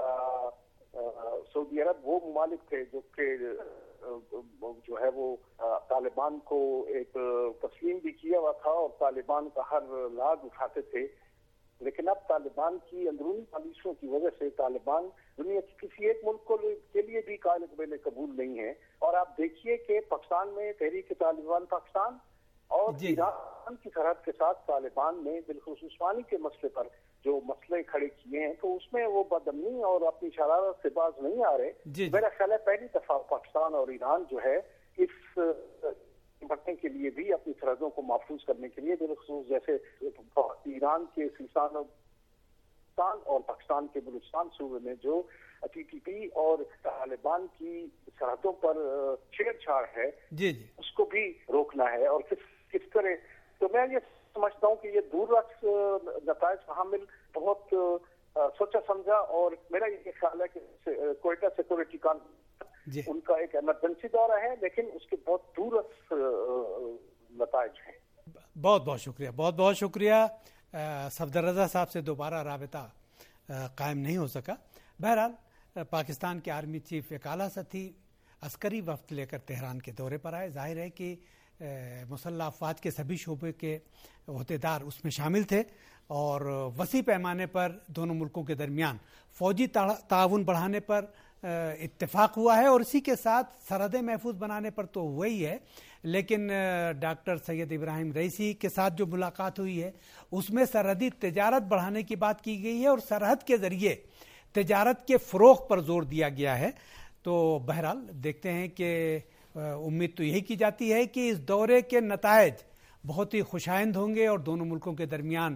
سعودی عرب وہ ممالک تھے جو کہ جو ہے وہ طالبان کو ایک تسلیم بھی کیا ہوا تھا اور طالبان کا ہر لاگ اٹھاتے تھے، لیکن اب طالبان کی اندرونی پالیسیوں کی وجہ سے طالبان دنیا کی کسی ایک ملک کو کے لیے بھی قابل قبول قبول نہیں ہے۔ اور آپ دیکھیے کہ پاکستان میں تحریک طالبان پاکستان اور ایران کی سرحد کے ساتھ طالبان نے بالخصوص پانی کے مسئلے پر جو مسئلے کھڑے کیے ہیں، تو اس میں وہ بدامنی اور اپنی شرارت سے باز نہیں آ رہے۔ میرا خیال ہے پہلی دفعہ پاکستان اور ایران جو ہے اس نمٹنے کے لیے بھی اپنی سرحدوں کو محفوظ کرنے کے لیے بالخصوص جیسے ایران کے سیستان اور پاکستان کے بلوچستان صوبے میں جو ٹی ٹی پی اور طالبان کی سرحدوں پر چھیڑ چھاڑ ہے جی جی اس کو بھی روکنا ہے، اور کس کس طرح۔ تو میں یہ سمجھتا ہوں کہ یہ دور رس نتائج کا حامل بہت سوچا سمجھا، اور میرا یہ خیال ہے کہ کوئٹہ سیکورٹی کانفرنس جی ان کا ایک ایمرجنسی دورہ ہے، لیکن اس کے بہت دور رس نتائج ہیں۔ بہت بہت شکریہ، بہت بہت شکریہ۔ صفدر رضا صاحب سے دوبارہ رابطہ قائم نہیں ہو سکا۔ بہرحال پاکستان کے آرمی چیف ایک اعلیٰ سطحی عسکری وفد لے کر تہران کے دورے پر آئے۔ ظاہر ہے کہ مسلح افواج کے سبھی شعبے کے عہدیدار اس میں شامل تھے، اور وسیع پیمانے پر دونوں ملکوں کے درمیان فوجی تعاون بڑھانے پر اتفاق ہوا ہے، اور اسی کے ساتھ سرحدیں محفوظ بنانے پر تو ہوا ہی ہے، لیکن ڈاکٹر سید ابراہیم رئیسی کے ساتھ جو ملاقات ہوئی ہے اس میں سرحدی تجارت بڑھانے کی بات کی گئی ہے، اور سرحد کے ذریعے تجارت کے فروغ پر زور دیا گیا ہے۔ تو بہرحال دیکھتے ہیں کہ امید تو یہی کی جاتی ہے کہ اس دورے کے نتائج بہت ہی خوشائند ہوں گے، اور دونوں ملکوں کے درمیان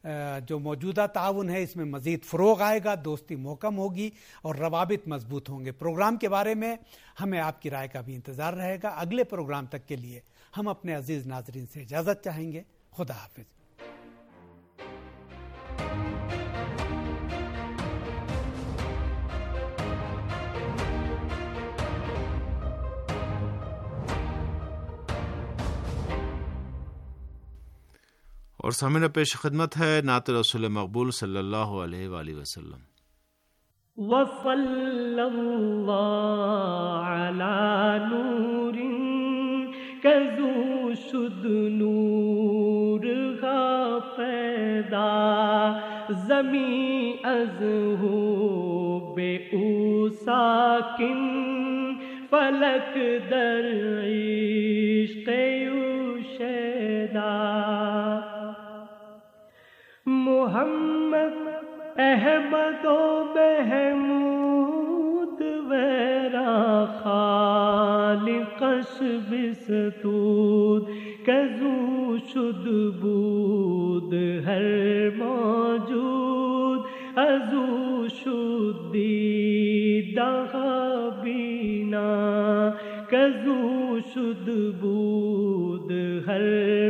جو موجودہ تعاون ہے اس میں مزید فروغ آئے گا، دوستی محکم ہوگی اور روابط مضبوط ہوں گے۔ پروگرام کے بارے میں ہمیں آپ کی رائے کا بھی انتظار رہے گا۔ اگلے پروگرام تک کے لیے ہم اپنے عزیز ناظرین سے اجازت چاہیں گے۔ خدا حافظ۔ اور سامعین پیش خدمت ہے نعت رسول مقبول صلی اللہ علیہ وآلہ وسلم۔ وصلی اللہ علی نور کزو شد نور غا پیدا زمین از ہو بے او ساکن فلک در عشق او شیدا محمد احمد و محمود ویرا خالقش بستود کزو شد بود ہر موجود ازو شد دیدہ بینا کزو شد بود ہر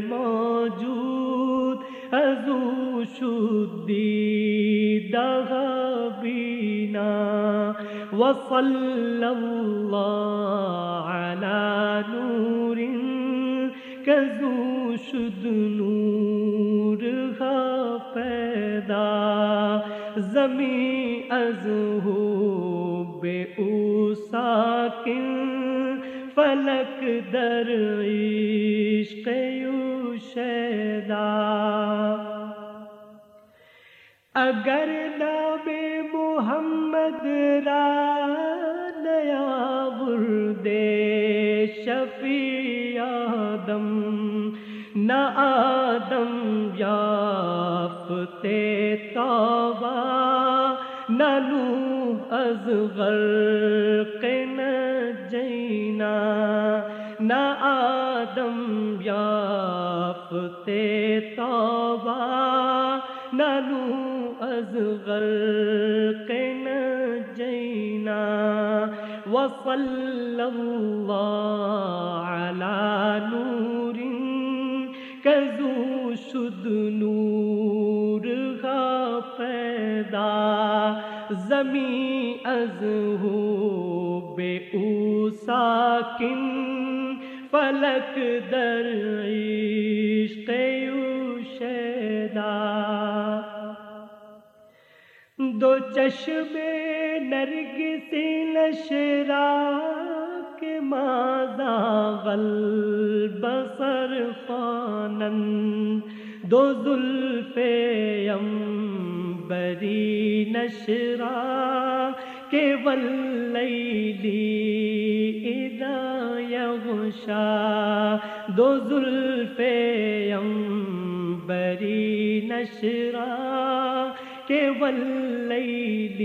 موجود ازو شد دیدہ بینا وصلی اللہ علی نور کزو شد نور غا پیدا زمین از ہو بے او ساکن فلک در عشق او شیدا اگر نام محمد را نیا ورد شفیع آدم نہ آدم یافتے توبہ نہ نوح از غرق نجینا نہ آدم یافتے توبہ نہ نوح از غرق نجینا وصلی اللہ علی نور کزو شد نور غا پیدا زمین از ہو بے او ساکن فلک در عشق او شیدا دو چشم نرگس نشرا کے ماذا البصر خوانن دو زلف عنبری نشرا کے واللیل اذا یغشا دو زلف عنبری نشرا کے واللیل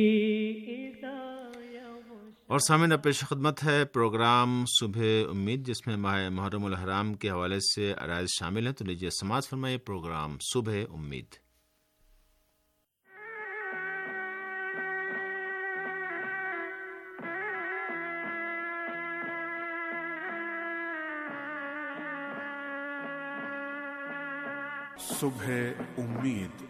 اور سامعین پیش خدمت ہے پروگرام صبح امید، جس میں ماہ محرم الحرام کے حوالے سے عرائض شامل ہیں۔ تو لیجیے سماعت فرمائیے پروگرام صبح امید۔ صبح امید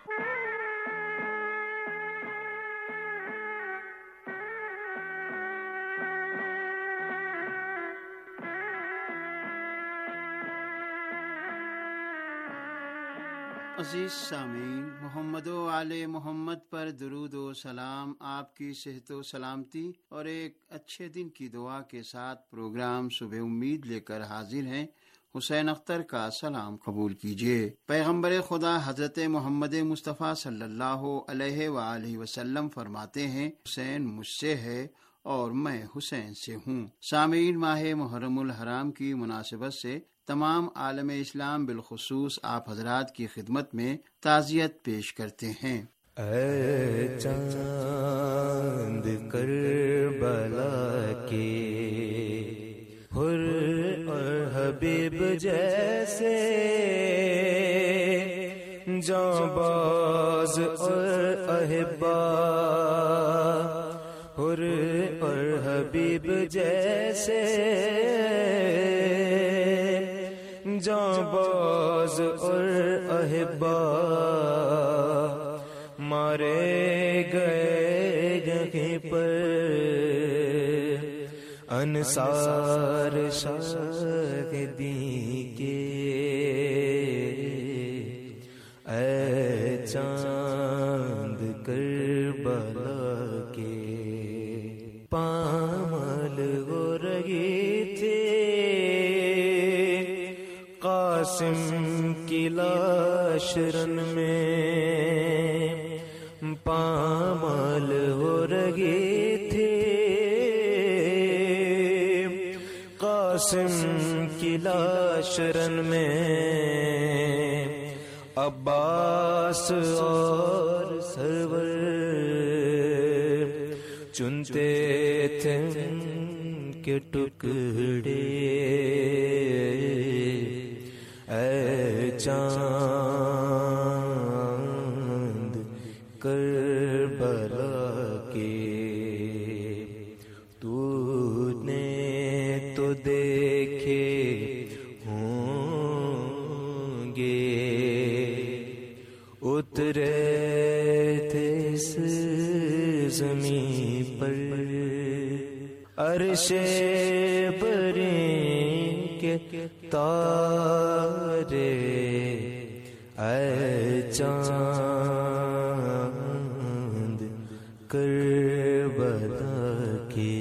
عزیز سامعین، محمد و آل محمد پر درود و سلام آپ کی صحت و سلامتی اور ایک اچھے دن کی دعا کے ساتھ پروگرام صبح امید لے کر حاضر ہیں۔ حسین اختر کا سلام قبول کیجیے۔ پیغمبر خدا حضرت محمد مصطفیٰ صلی اللہ علیہ وآلہ وسلم فرماتے ہیں، حسین مجھ سے ہے اور میں حسین سے ہوں۔ سامعین، ماہ محرم الحرام کی مناسبت سے تمام عالم اسلام بالخصوص آپ حضرات کی خدمت میں تعزیت پیش کرتے ہیں۔ اے چاند کربلا کے حر اور حبیب جیسے جانباز اور احبا حر اور حبیب جیسے جانباز اور احبا مارے گئے یہیں پر انصار شاہدی کے اے چاند کربلا کے پامال ہو رہی تھی قاسم کی لاش رن میں پامال ہو رہی تھی قاسم کی لاش رن میں عباس اور سرور چنتے تھے کے ٹکڑے اے چاند کربلا کے تو نے تو دیکھے ہوں گے اترے تھے اس زمین پر عرش بری کے تارے اے چاند کربلا کے۔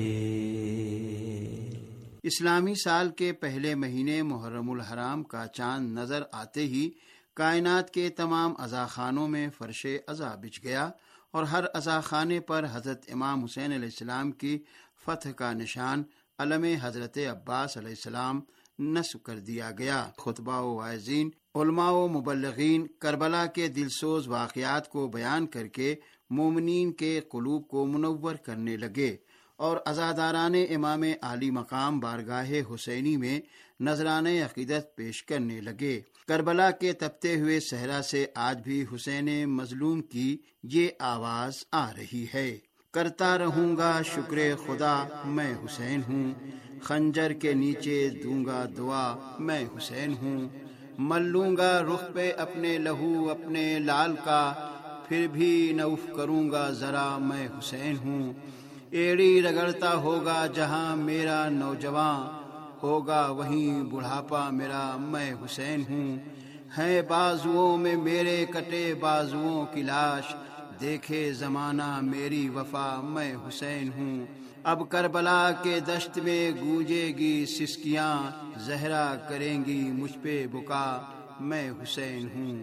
اسلامی سال کے پہلے مہینے محرم الحرام کا چاند نظر آتے ہی کائنات کے تمام عزاخانوں میں فرش عزا بچھ گیا اور ہر عزاخانے پر حضرت امام حسین علیہ السلام کی فتح کا نشان علم حضرت عباس علیہ السلام نصب کر دیا گیا۔ خطبہ و واعظین، علماء و مبلغین کربلا کے دلسوز واقعات کو بیان کر کے مومنین کے قلوب کو منور کرنے لگے اور عزاداران امام عالی مقام بارگاہ حسینی میں نذرانے عقیدت پیش کرنے لگے۔ کربلا کے تپتے ہوئے صحرا سے آج بھی حسین مظلوم کی یہ آواز آ رہی ہے، کرتا رہوں گا شکر خدا میں حسین ہوں، خنجر کے نیچے دوں گا دعا میں حسین ہوں، مل لوں گا رخ پہ اپنے لہو اپنے لال کا، پھر بھی نوف کروں گا ذرا میں حسین ہوں، ایڑی رگڑتا ہوگا جہاں میرا نوجوان، ہوگا وہیں بڑھاپا میرا میں حسین ہوں، ہے بازوؤں میں میرے کٹے بازوؤں کی لاش، دیکھے زمانہ میری وفا میں حسین ہوں، اب کربلا کے دشت میں گونجے گی سسکیاں، زہرا کریں گی مجھ پہ بکا میں حسین ہوں۔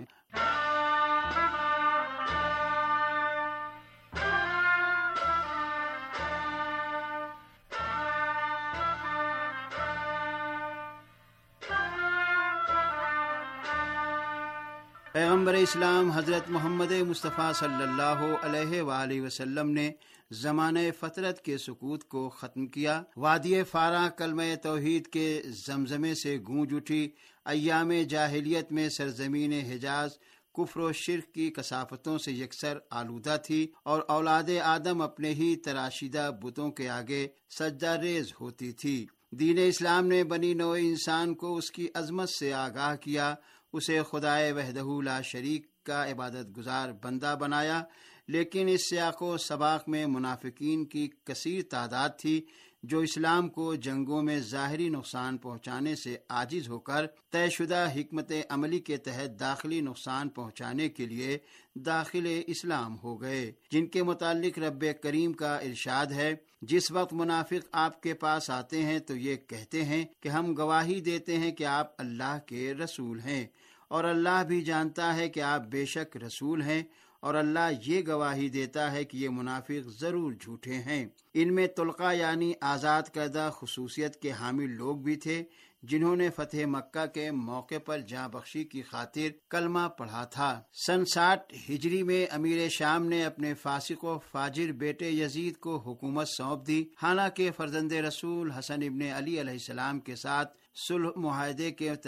پیغمبر اسلام حضرت محمد مصطفیٰ صلی اللہ علیہ وآلہ وسلم نے زمانہ فترت کے سکوت کو ختم کیا۔ وادی فاراں کلمہ توحید کے زمزمے سے گونج اٹھی۔ ایام جاہلیت میں سرزمین حجاز کفر و شرک کی کثافتوں سے یکسر آلودہ تھی اور اولاد آدم اپنے ہی تراشیدہ بتوں کے آگے سجدہ ریز ہوتی تھی۔ دین اسلام نے بنی نوع انسان کو اس کی عظمت سے آگاہ کیا، اسے خدائے وحدہ لا شریک کا عبادت گزار بندہ بنایا، لیکن اس سیاق و سباق میں منافقین کی کثیر تعداد تھی جو اسلام کو جنگوں میں ظاہری نقصان پہنچانے سے عاجز ہو کر طے شدہ حکمت عملی کے تحت داخلی نقصان پہنچانے کے لیے داخل اسلام ہو گئے، جن کے متعلق رب کریم کا ارشاد ہے، جس وقت منافق آپ کے پاس آتے ہیں تو یہ کہتے ہیں کہ ہم گواہی دیتے ہیں کہ آپ اللہ کے رسول ہیں، اور اللہ بھی جانتا ہے کہ آپ بے شک رسول ہیں، اور اللہ یہ گواہی دیتا ہے کہ یہ منافق ضرور جھوٹے ہیں۔ ان میں طلقہ یعنی آزاد کردہ خصوصیت کے حامل لوگ بھی تھے جنہوں نے فتح مکہ کے موقع پر جاں بخشی کی خاطر کلمہ پڑھا تھا۔ سن ساٹھ ہجری میں امیر شام نے اپنے فاسق و فاجر بیٹے یزید کو حکومت سونپ دی، حالانکہ فرزند رسول حسن ابن علی علیہ السلام کے ساتھ صلح معاہدے کے تحت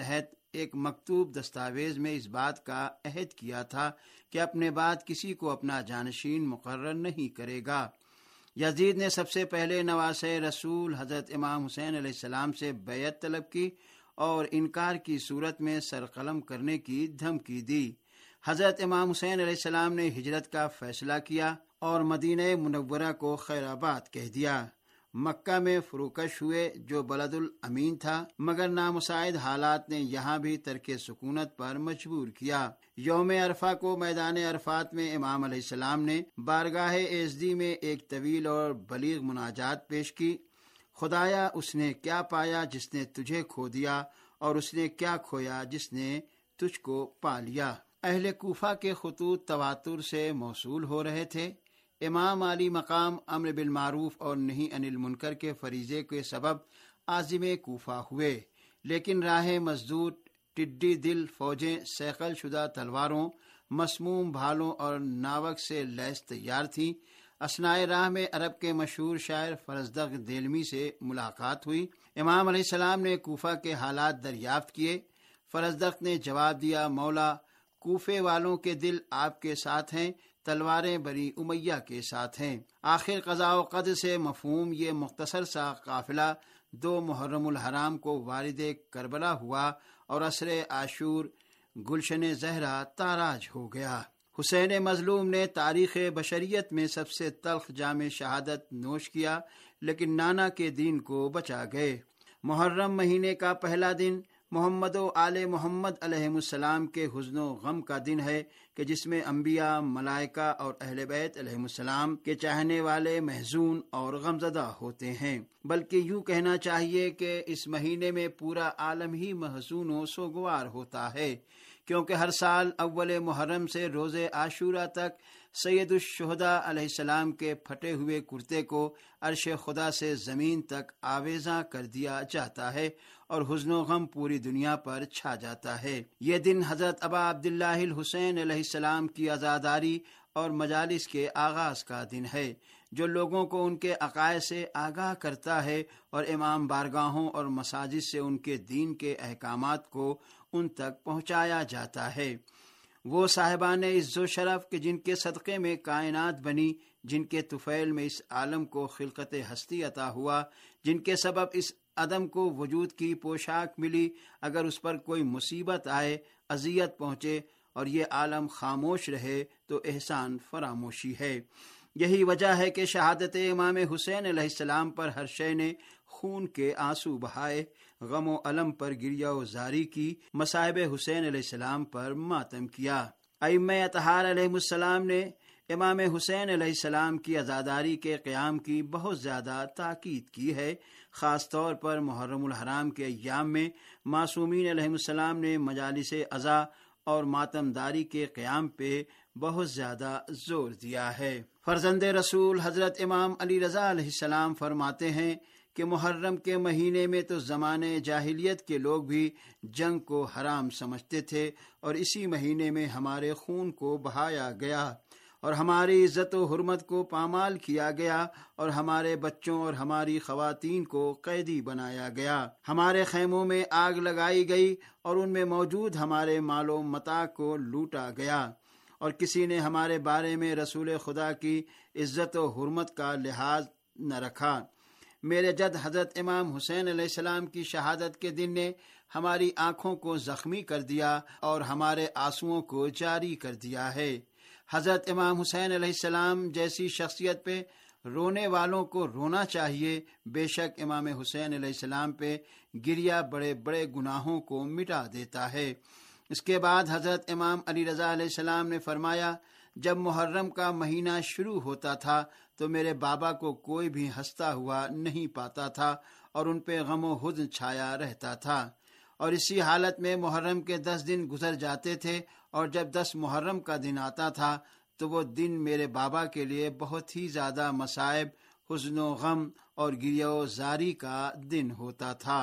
ایک مکتوب دستاویز میں اس بات کا عہد کیا تھا کہ اپنے بعد کسی کو اپنا جانشین مقرر نہیں کرے گا۔ یزید نے سب سے پہلے نواسۂ رسول حضرت امام حسین علیہ السلام سے بیعت طلب کی اور انکار کی صورت میں سر قلم کرنے کی دھمکی دی۔ حضرت امام حسین علیہ السلام نے ہجرت کا فیصلہ کیا اور مدینہ منورہ کو خیر آباد کہہ دیا۔ مکہ میں فروکش ہوئے جو بلد الامین تھا، مگر نامساعد حالات نے یہاں بھی ترک سکونت پر مجبور کیا۔ یوم عرفہ کو میدان عرفات میں امام علیہ السلام نے بارگاہ ایزدی میں ایک طویل اور بلیغ مناجات پیش کی۔ خدایا، اس نے کیا پایا جس نے تجھے کھو دیا، اور اس نے کیا کھویا جس نے تجھ کو پا لیا۔ اہل کوفہ کے خطوط تواتر سے موصول ہو رہے تھے۔ امام علی مقام امر بالمعروف اور نہی عن المنکر کے فریضے کے سبب عازم کوفہ ہوئے، لیکن راہ مسدود، ٹڈی دل فوجیں سیقل شدہ تلواروں، مسموم بھالوں اور ناوک سے لیس تیار تھیں۔ اثنائے راہ میں عرب کے مشہور شاعر فرزدق دیلمی سے ملاقات ہوئی۔ امام علیہ السلام نے کوفہ کے حالات دریافت کیے۔ فرزدق نے جواب دیا، مولا، کوفے والوں کے دل آپ کے ساتھ ہیں، تلواریں بنی امیہ کے ساتھ ہیں۔ آخر قضاء و قدر سے مفہوم یہ مختصر سا قافلہ دو محرم الحرام کو وارد کربلا ہوا اور عصر عاشور گلشن زہرا تاراج ہو گیا۔ حسین مظلوم نے تاریخ بشریت میں سب سے تلخ جام شہادت نوش کیا، لیکن نانا کے دین کو بچا گئے۔ محرم مہینے کا پہلا دن محمد و آل محمد علیہ السلام کے حزن و غم کا دن ہے کہ جس میں انبیاء، ملائکہ اور اہل بیت علیہ السلام کے چاہنے والے محزون اور غمزدہ ہوتے ہیں۔ بلکہ یوں کہنا چاہیے کہ اس مہینے میں پورا عالم ہی محزون و سوگوار ہوتا ہے، کیونکہ ہر سال اول محرم سے روز عاشورہ تک سید الشہداء علیہ السلام کے پھٹے ہوئے کرتے کو عرش خدا سے زمین تک آویزاں کر دیا جاتا ہے اور حزن و غم پوری دنیا پر چھا جاتا ہے۔ یہ دن حضرت ابا عبداللہ الحسین علیہ السلام کی عزاداری اور مجالس کے آغاز کا دن ہے، جو لوگوں کو ان کے عقائد سے آگاہ کرتا ہے اور امام بارگاہوں اور مساجد سے ان کے دین کے احکامات کو ان تک پہنچایا جاتا ہے۔ وہ صاحبان عز و شرف کہ جن کے صدقے میں کائنات بنی، جن کے طفیل میں اس عالم کو خلقت ہستی عطا ہوا، جن کے سبب اس عدم کو وجود کی پوشاک ملی، اگر اس پر کوئی مصیبت آئے، اذیت پہنچے اور یہ عالم خاموش رہے تو احسان فراموشی ہے۔ یہی وجہ ہے کہ شہادت امام حسین علیہ السلام پر ہر شے نے خون کے آنسو بہائے، غم و علم پر گریہ و زاری کی، مصائب حسین علیہ السلام پر ماتم کیا۔ ائمہ اطہار علیہ السلام نے امام حسین علیہ السلام کی عزاداری کے قیام کی بہت زیادہ تاکید کی ہے۔ خاص طور پر محرم الحرام کے ایام میں معصومین علیہ السلام نے مجالس عزا اور ماتم داری کے قیام پہ بہت زیادہ زور دیا ہے۔ فرزند رسول حضرت امام علی رضا علیہ السلام فرماتے ہیں کہ محرم کے مہینے میں تو زمانے جاہلیت کے لوگ بھی جنگ کو حرام سمجھتے تھے، اور اسی مہینے میں ہمارے خون کو بہایا گیا اور ہماری عزت و حرمت کو پامال کیا گیا، اور ہمارے بچوں اور ہماری خواتین کو قیدی بنایا گیا۔ ہمارے خیموں میں آگ لگائی گئی اور ان میں موجود ہمارے مال و متاع کو لوٹا گیا، اور کسی نے ہمارے بارے میں رسول خدا کی عزت و حرمت کا لحاظ نہ رکھا۔ میرے جد حضرت امام حسین علیہ السلام کی شہادت کے دن نے ہماری آنکھوں کو زخمی کر دیا اور ہمارے آنسوؤں کو جاری کر دیا ہے۔ حضرت امام حسین علیہ السلام جیسی شخصیت پہ رونے والوں کو رونا چاہیے۔ بے شک امام حسین علیہ السلام پہ گریہ بڑے بڑے گناہوں کو مٹا دیتا ہے۔ اس کے بعد حضرت امام علی رضا علیہ السلام نے فرمایا، جب محرم کا مہینہ شروع ہوتا تھا تو میرے بابا کو کوئی بھی ہنستا ہوا نہیں پاتا تھا اور ان پہ غم و حزن چھایا رہتا تھا، اور اسی حالت میں محرم کے دس دن گزر جاتے تھے، اور جب دس محرم کا دن آتا تھا تو وہ دن میرے بابا کے لیے بہت ہی زیادہ مصائب، حزن و غم اور گریہ و زاری کا دن ہوتا تھا۔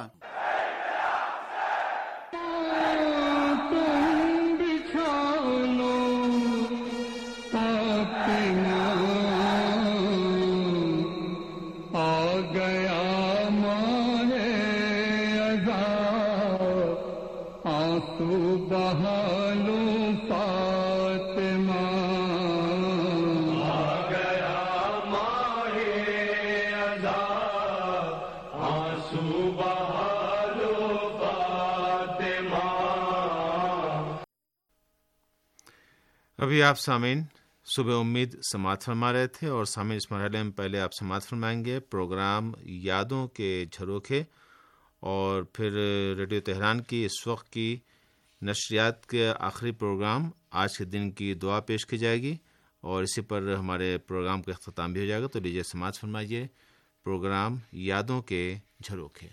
ابھی آپ سامعین صبح امید سماعت فرما رہے تھے، اور سامعین اس مرحلے میں پہلے آپ سماعت فرمائیں گے پروگرام یادوں کے جھروکے، اور پھر ریڈیو تہران کی اس وقت کی نشریات کے آخری پروگرام آج کے دن کی دعا پیش کی جائے گی، اور اسی پر ہمارے پروگرام کا اختتام بھی ہو جائے گا۔ تو لیجیے سماعت فرمائیے پروگرام یادوں کے جھروکے۔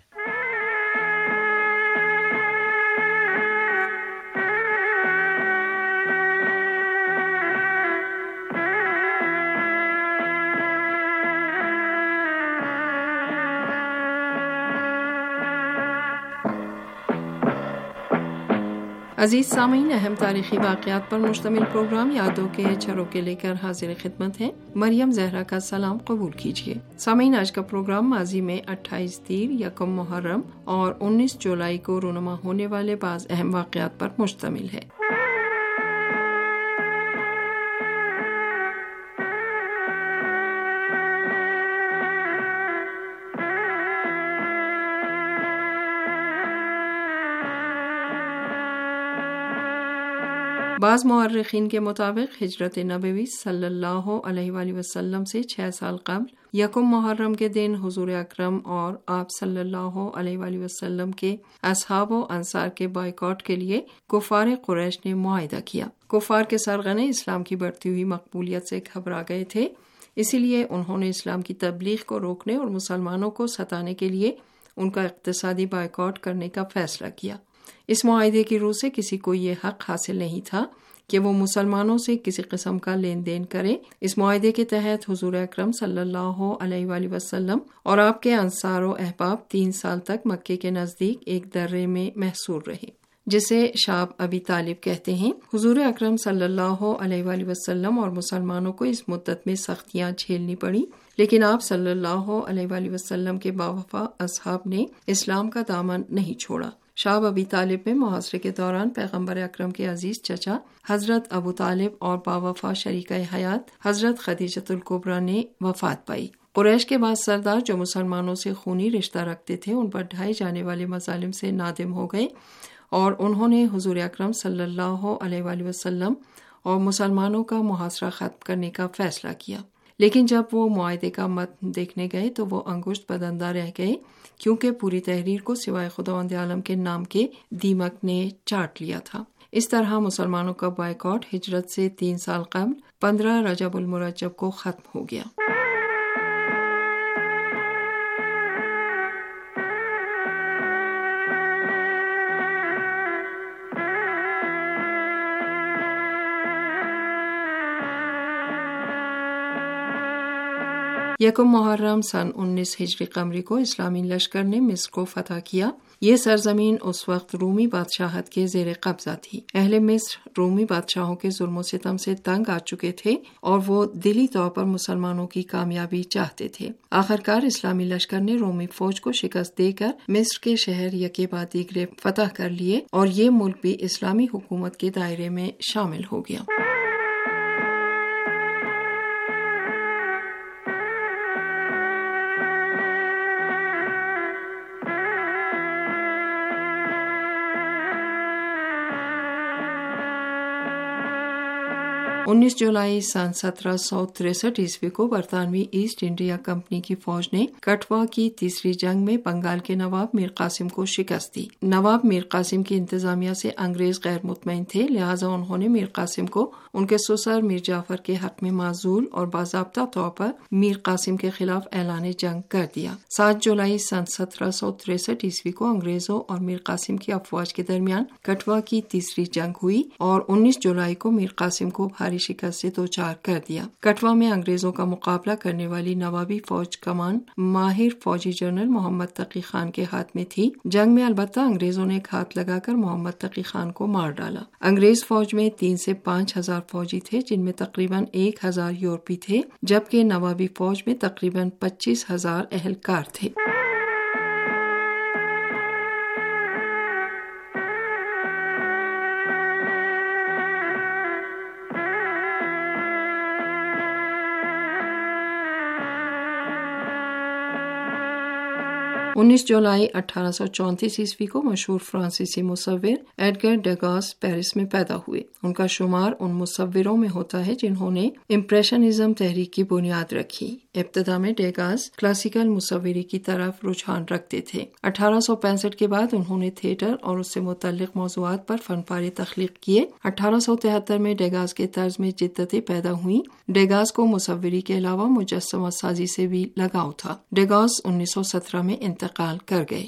عزیز سامعین، اہم تاریخی واقعات پر مشتمل پروگرام یادوں کے جھروکے لے کر حاضر خدمت ہیں۔ مریم زہرا کا سلام قبول کیجیے۔ سامعین، آج کا پروگرام ماضی میں اٹھائیس تیر، یکم محرم اور انیس جولائی کو رونما ہونے والے بعض اہم واقعات پر مشتمل ہے۔ بعض مورخین کے مطابق ہجرت نبوی صلی اللہ علیہ وآلہ وسلم سے چھ سال قبل یکم محرم کے دن حضور اکرم اور آپ صلی اللہ علیہ وآلہ وسلم کے اصحاب و انصار کے بائیکاٹ کے لیے کفار قریش نے معاہدہ کیا۔ کفار کے سرغنے اسلام کی بڑھتی ہوئی مقبولیت سے گھبرا گئے تھے، اسی لیے انہوں نے اسلام کی تبلیغ کو روکنے اور مسلمانوں کو ستانے کے لیے ان کا اقتصادی بائیکاٹ کرنے کا فیصلہ کیا۔ اس معاہدے کی روح سے کسی کو یہ حق حاصل نہیں تھا کہ وہ مسلمانوں سے کسی قسم کا لین دین کرے۔ اس معاہدے کے تحت حضور اکرم صلی اللہ علیہ وآلہ وسلم اور آپ کے انصار و احباب تین سال تک مکے کے نزدیک ایک درے میں محصور رہے، جسے شعب ابی طالب کہتے ہیں۔ حضور اکرم صلی اللہ علیہ وآلہ وسلم اور مسلمانوں کو اس مدت میں سختیاں جھیلنی پڑی، لیکن آپ صلی اللہ علیہ وآلہ وسلم کے باوفا اصحاب نے اسلام کا دامن نہیں چھوڑا۔ شعب ابی طالب میں محاصرے کے دوران پیغمبر اکرم کے عزیز چچا حضرت ابو طالب اور باوفا شریکہ حیات حضرت خدیجۃ الکبریٰ نے وفات پائی۔ قریش کے بعض سردار جو مسلمانوں سے خونی رشتہ رکھتے تھے، ان پر ڈھائے جانے والے مظالم سے نادم ہو گئے، اور انہوں نے حضور اکرم صلی اللہ علیہ وآلہ وسلم اور مسلمانوں کا محاصرہ ختم کرنے کا فیصلہ کیا۔ لیکن جب وہ معاہدے کا متن دیکھنے گئے تو وہ انگشت بدندہ رہ گئے، کیونکہ پوری تحریر کو سوائے خداوند عالم کے نام کے دیمک نے چاٹ لیا تھا۔ اس طرح مسلمانوں کا بائیکاٹ ہجرت سے تین سال قبل پندرہ رجب المرجب کو ختم ہو گیا۔ یکم محرم سن انیس ہجری قمری کو اسلامی لشکر نے مصر کو فتح کیا۔ یہ سرزمین اس وقت رومی بادشاہت کے زیر قبضہ تھی۔ اہل مصر رومی بادشاہوں کے ظلم و ستم سے تنگ آ چکے تھے، اور وہ دلی طور پر مسلمانوں کی کامیابی چاہتے تھے۔ آخرکار اسلامی لشکر نے رومی فوج کو شکست دے کر مصر کے شہر یکے بعد دیگرے فتح کر لیے، اور یہ ملک بھی اسلامی حکومت کے دائرے میں شامل ہو گیا۔ انیس جولائی سن سترہ سو تریسٹھ عیسوی کو برطانوی ایسٹ انڈیا کمپنی کی فوج نے کٹوا کی تیسری جنگ میں بنگال کے نواب میر قاسم کو شکست دی۔ نواب میر قاسم کی انتظامیہ سے انگریز غیر مطمئن تھے، لہٰذا انہوں نے میر قاسم کو ان کے سسر میر جعفر کے حق میں معزول اور باضابطہ طور پر میر قاسم کے خلاف اعلان جنگ کر دیا۔ سات جولائی سن سترہ سو تریسٹھ عیسوی کو انگریزوں اور میر قاسم کی افواج کے درمیان کٹوا کی تیسری جنگ ہوئی، اور انیس جولائی کو میر قاسم کو بھاری شکست سے دوچار کر دیا۔ کٹوا میں انگریزوں کا مقابلہ کرنے والی نوابی فوج کمان ماہر فوجی جنرل محمد تقی خان کے ہاتھ میں تھی۔ جنگ میں البتہ انگریزوں نے گھات لگا کر محمد تقی خان کو مار ڈالا۔ انگریز فوج میں تین سے پانچ ہزار فوجی تھے، جن میں تقریباً ایک ہزار یورپی تھے، جبکہ نوابی فوج میں تقریباً پچیس ہزار اہلکار تھے۔ انیس جولائی اٹھارہ سو چونتیس عیسوی کو مشہور فرانسیسی مصور ایڈگر ڈیگاس پیرس میں پیدا ہوئے۔ ان کا شمار ان مصوروں میں ہوتا ہے جنہوں نے امپریشنزم تحریک کی بنیاد رکھی۔ ابتدا میں ڈیگاس کلاسیکل مصوری کی طرف رجحان رکھتے تھے۔ اٹھارہ سو پینسٹھ کے بعد انہوں نے تھیٹر اور اس سے متعلق موضوعات پر فن پارے تخلیق کیے۔ اٹھارہ سو تہتر میں ڈیگاس کے طرز میں جدتیں پیدا ہوئیں۔ ڈیگاس کو مصوری کے علاوہ مجسمہ سازی سے بھی لگاؤ تھا۔ ڈیگاس انیس سو سترہ میں انتقال کر گئے۔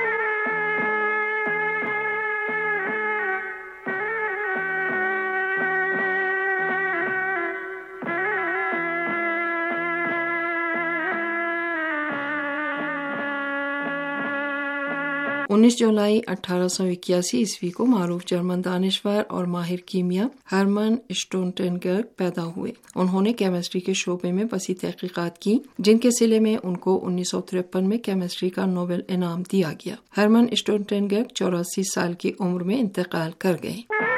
انیس جولائی اٹھارہ سو اکیاسی عیسوی کو معروف جرمن دانشور اور ماہر کیمیا ہرمن اسٹونٹنگرگ پیدا ہوئے۔ انہوں نے کیمسٹری کے شعبے میں وسیع تحقیقات کی، جن کے سلے میں ان کو انیس سو ترپن میں کیمسٹری کا نوبل انعام دیا گیا۔ ہرمن اسٹونٹنگرگ چوراسی سال کی عمر میں انتقال کر گئے۔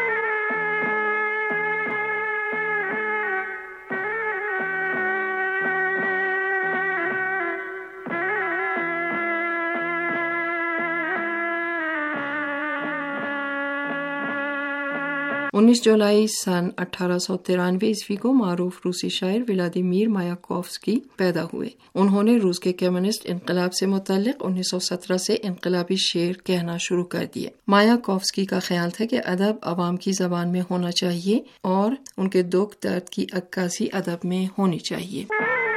انیس جولائی سن اٹھارہ سو ترانوے عیسوی کو معروف روسی شاعر ولادیمیر مایاکوفسکی پیدا ہوئے۔ انہوں نے روس کے کمیونسٹ انقلاب سے متعلق انیس سو سترہ سے انقلابی شعر کہنا شروع کر دیے۔ مایاکوفسکی کا خیال تھا کہ ادب عوام کی زبان میں ہونا چاہیے اور ان کے دکھ درد کی عکاسی ادب میں ہونی چاہیے۔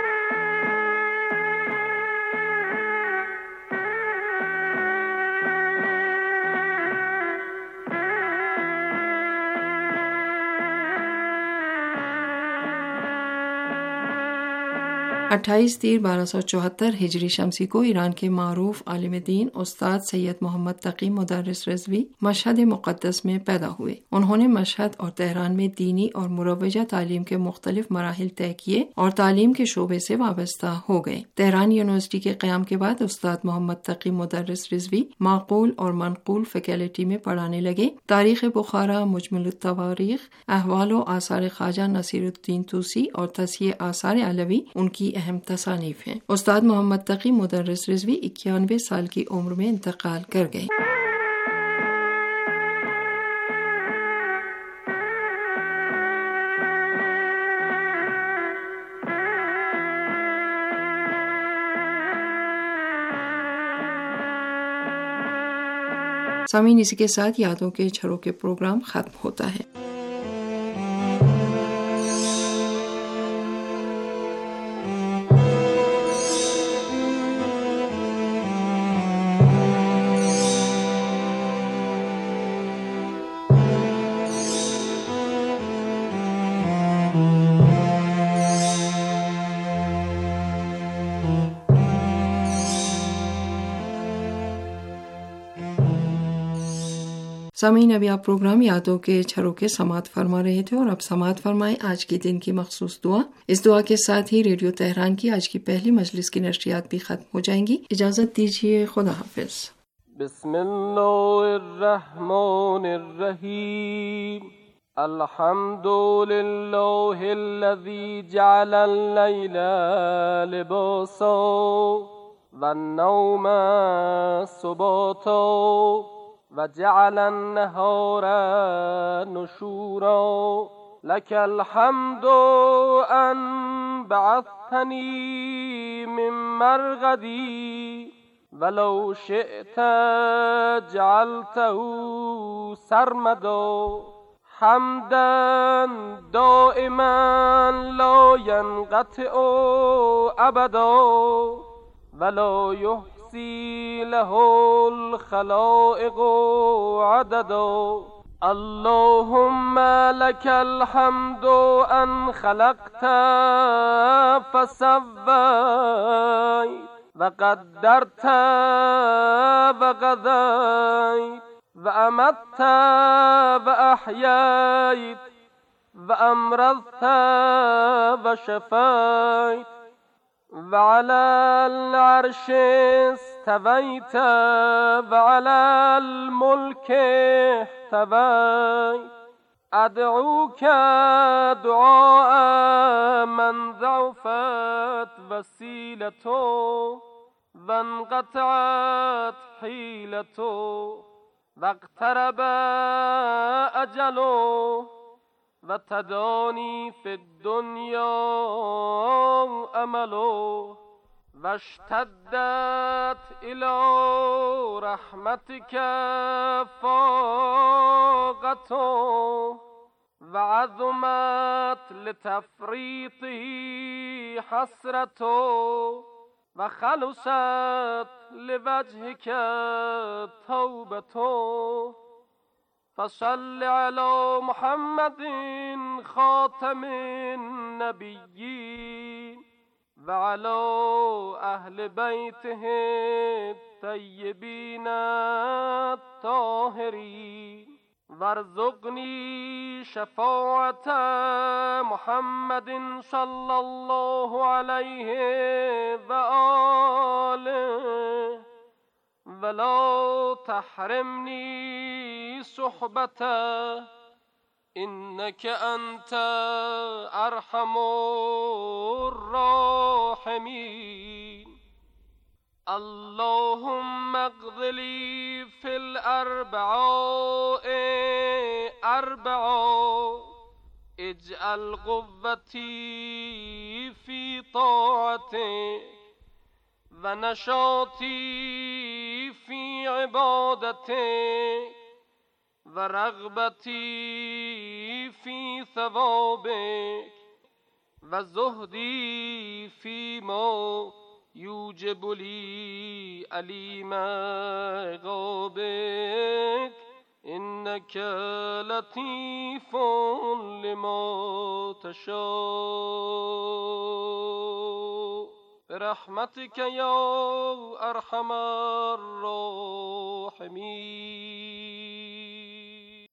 اٹھائیس تیر بارہ سو چوہتر ہجری شمسی کو ایران کے معروف عالم دین استاد سید محمد تقی مدرس رضوی مشہد مقدس میں پیدا ہوئے۔ انہوں نے مشہد اور تہران میں دینی اور مروجہ تعلیم کے مختلف مراحل طے کیے اور تعلیم کے شعبے سے وابستہ ہو گئے۔ تہران یونیورسٹی کے قیام کے بعد استاد محمد تقی مدرس رضوی معقول اور منقول فیکلٹی میں پڑھانے لگے۔ تاریخ بخارا، مجمل التواریخ، احوال و آثار خواجہ نصیر الدین طوسی اور تصحیح آثار علوی ان کی اہم تصانیف ہیں۔ استاد محمد تقی مدرس رضوی اکیانوے سال کی عمر میں انتقال کر گئے۔ سامعین، اسی کے ساتھ یادوں کے جھروکے پروگرام ختم ہوتا ہے۔ سامعین، ابھی آپ پروگرام یادوں کے جھروکے سماعت فرما رہے تھے اور اب سماعت فرمائیں آج کے دن کی مخصوص دعا۔ اس دعا کے ساتھ ہی ریڈیو تہران کی آج کی پہلی مجلس کی نشریات بھی ختم ہو جائیں گی۔ اجازت دیجیے، خدا حافظ۔ بسم اللہ الرحمن الرحیم۔ الحمد للہ الذی جعل اللیل لباسا والنوم سباتا وجعل النهار نشورا لك الحمد أن بعثتني من مرغدي ولو شئت جعلته سرمدا حمدا دائما لا ينقطع أبدا ولا يحسن له الخلائق عددا اللهم لك الحمد أن خلقت فسويت وقدرت وقضيت وأمت وأحييت وأمرضت وشفيت وعلى العرش استويت وعلى الملك احتويت أدعوك دعاء من ضعفت وسيلته وانقطعت حیلته واقترب اجله و تدانی فی الدنیا عمله واشتدت الى رحمتك فاقته وعظمت لتفریطه حسرته وخلصت لوجهك توبته فصل على محمد خاتم النبيين وعلى أهل بيته الطيبين الطاهرين وارزقني شفاعة محمد صلى الله عليه وآله ولا تحرمني صحبته إنك أنت أرحم الراحمين اللهم اقض لي في الأربعاء أربعا اجعل قوتي في طاعتك ونشاطي في عبادتك ورغبتي في ثوابك وزهدي فيما یوجب لی علیم عقابک انک لطیف لما تشاء برحمتک یا ارحم الراحمین.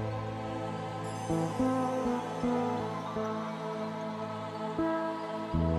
Thank you.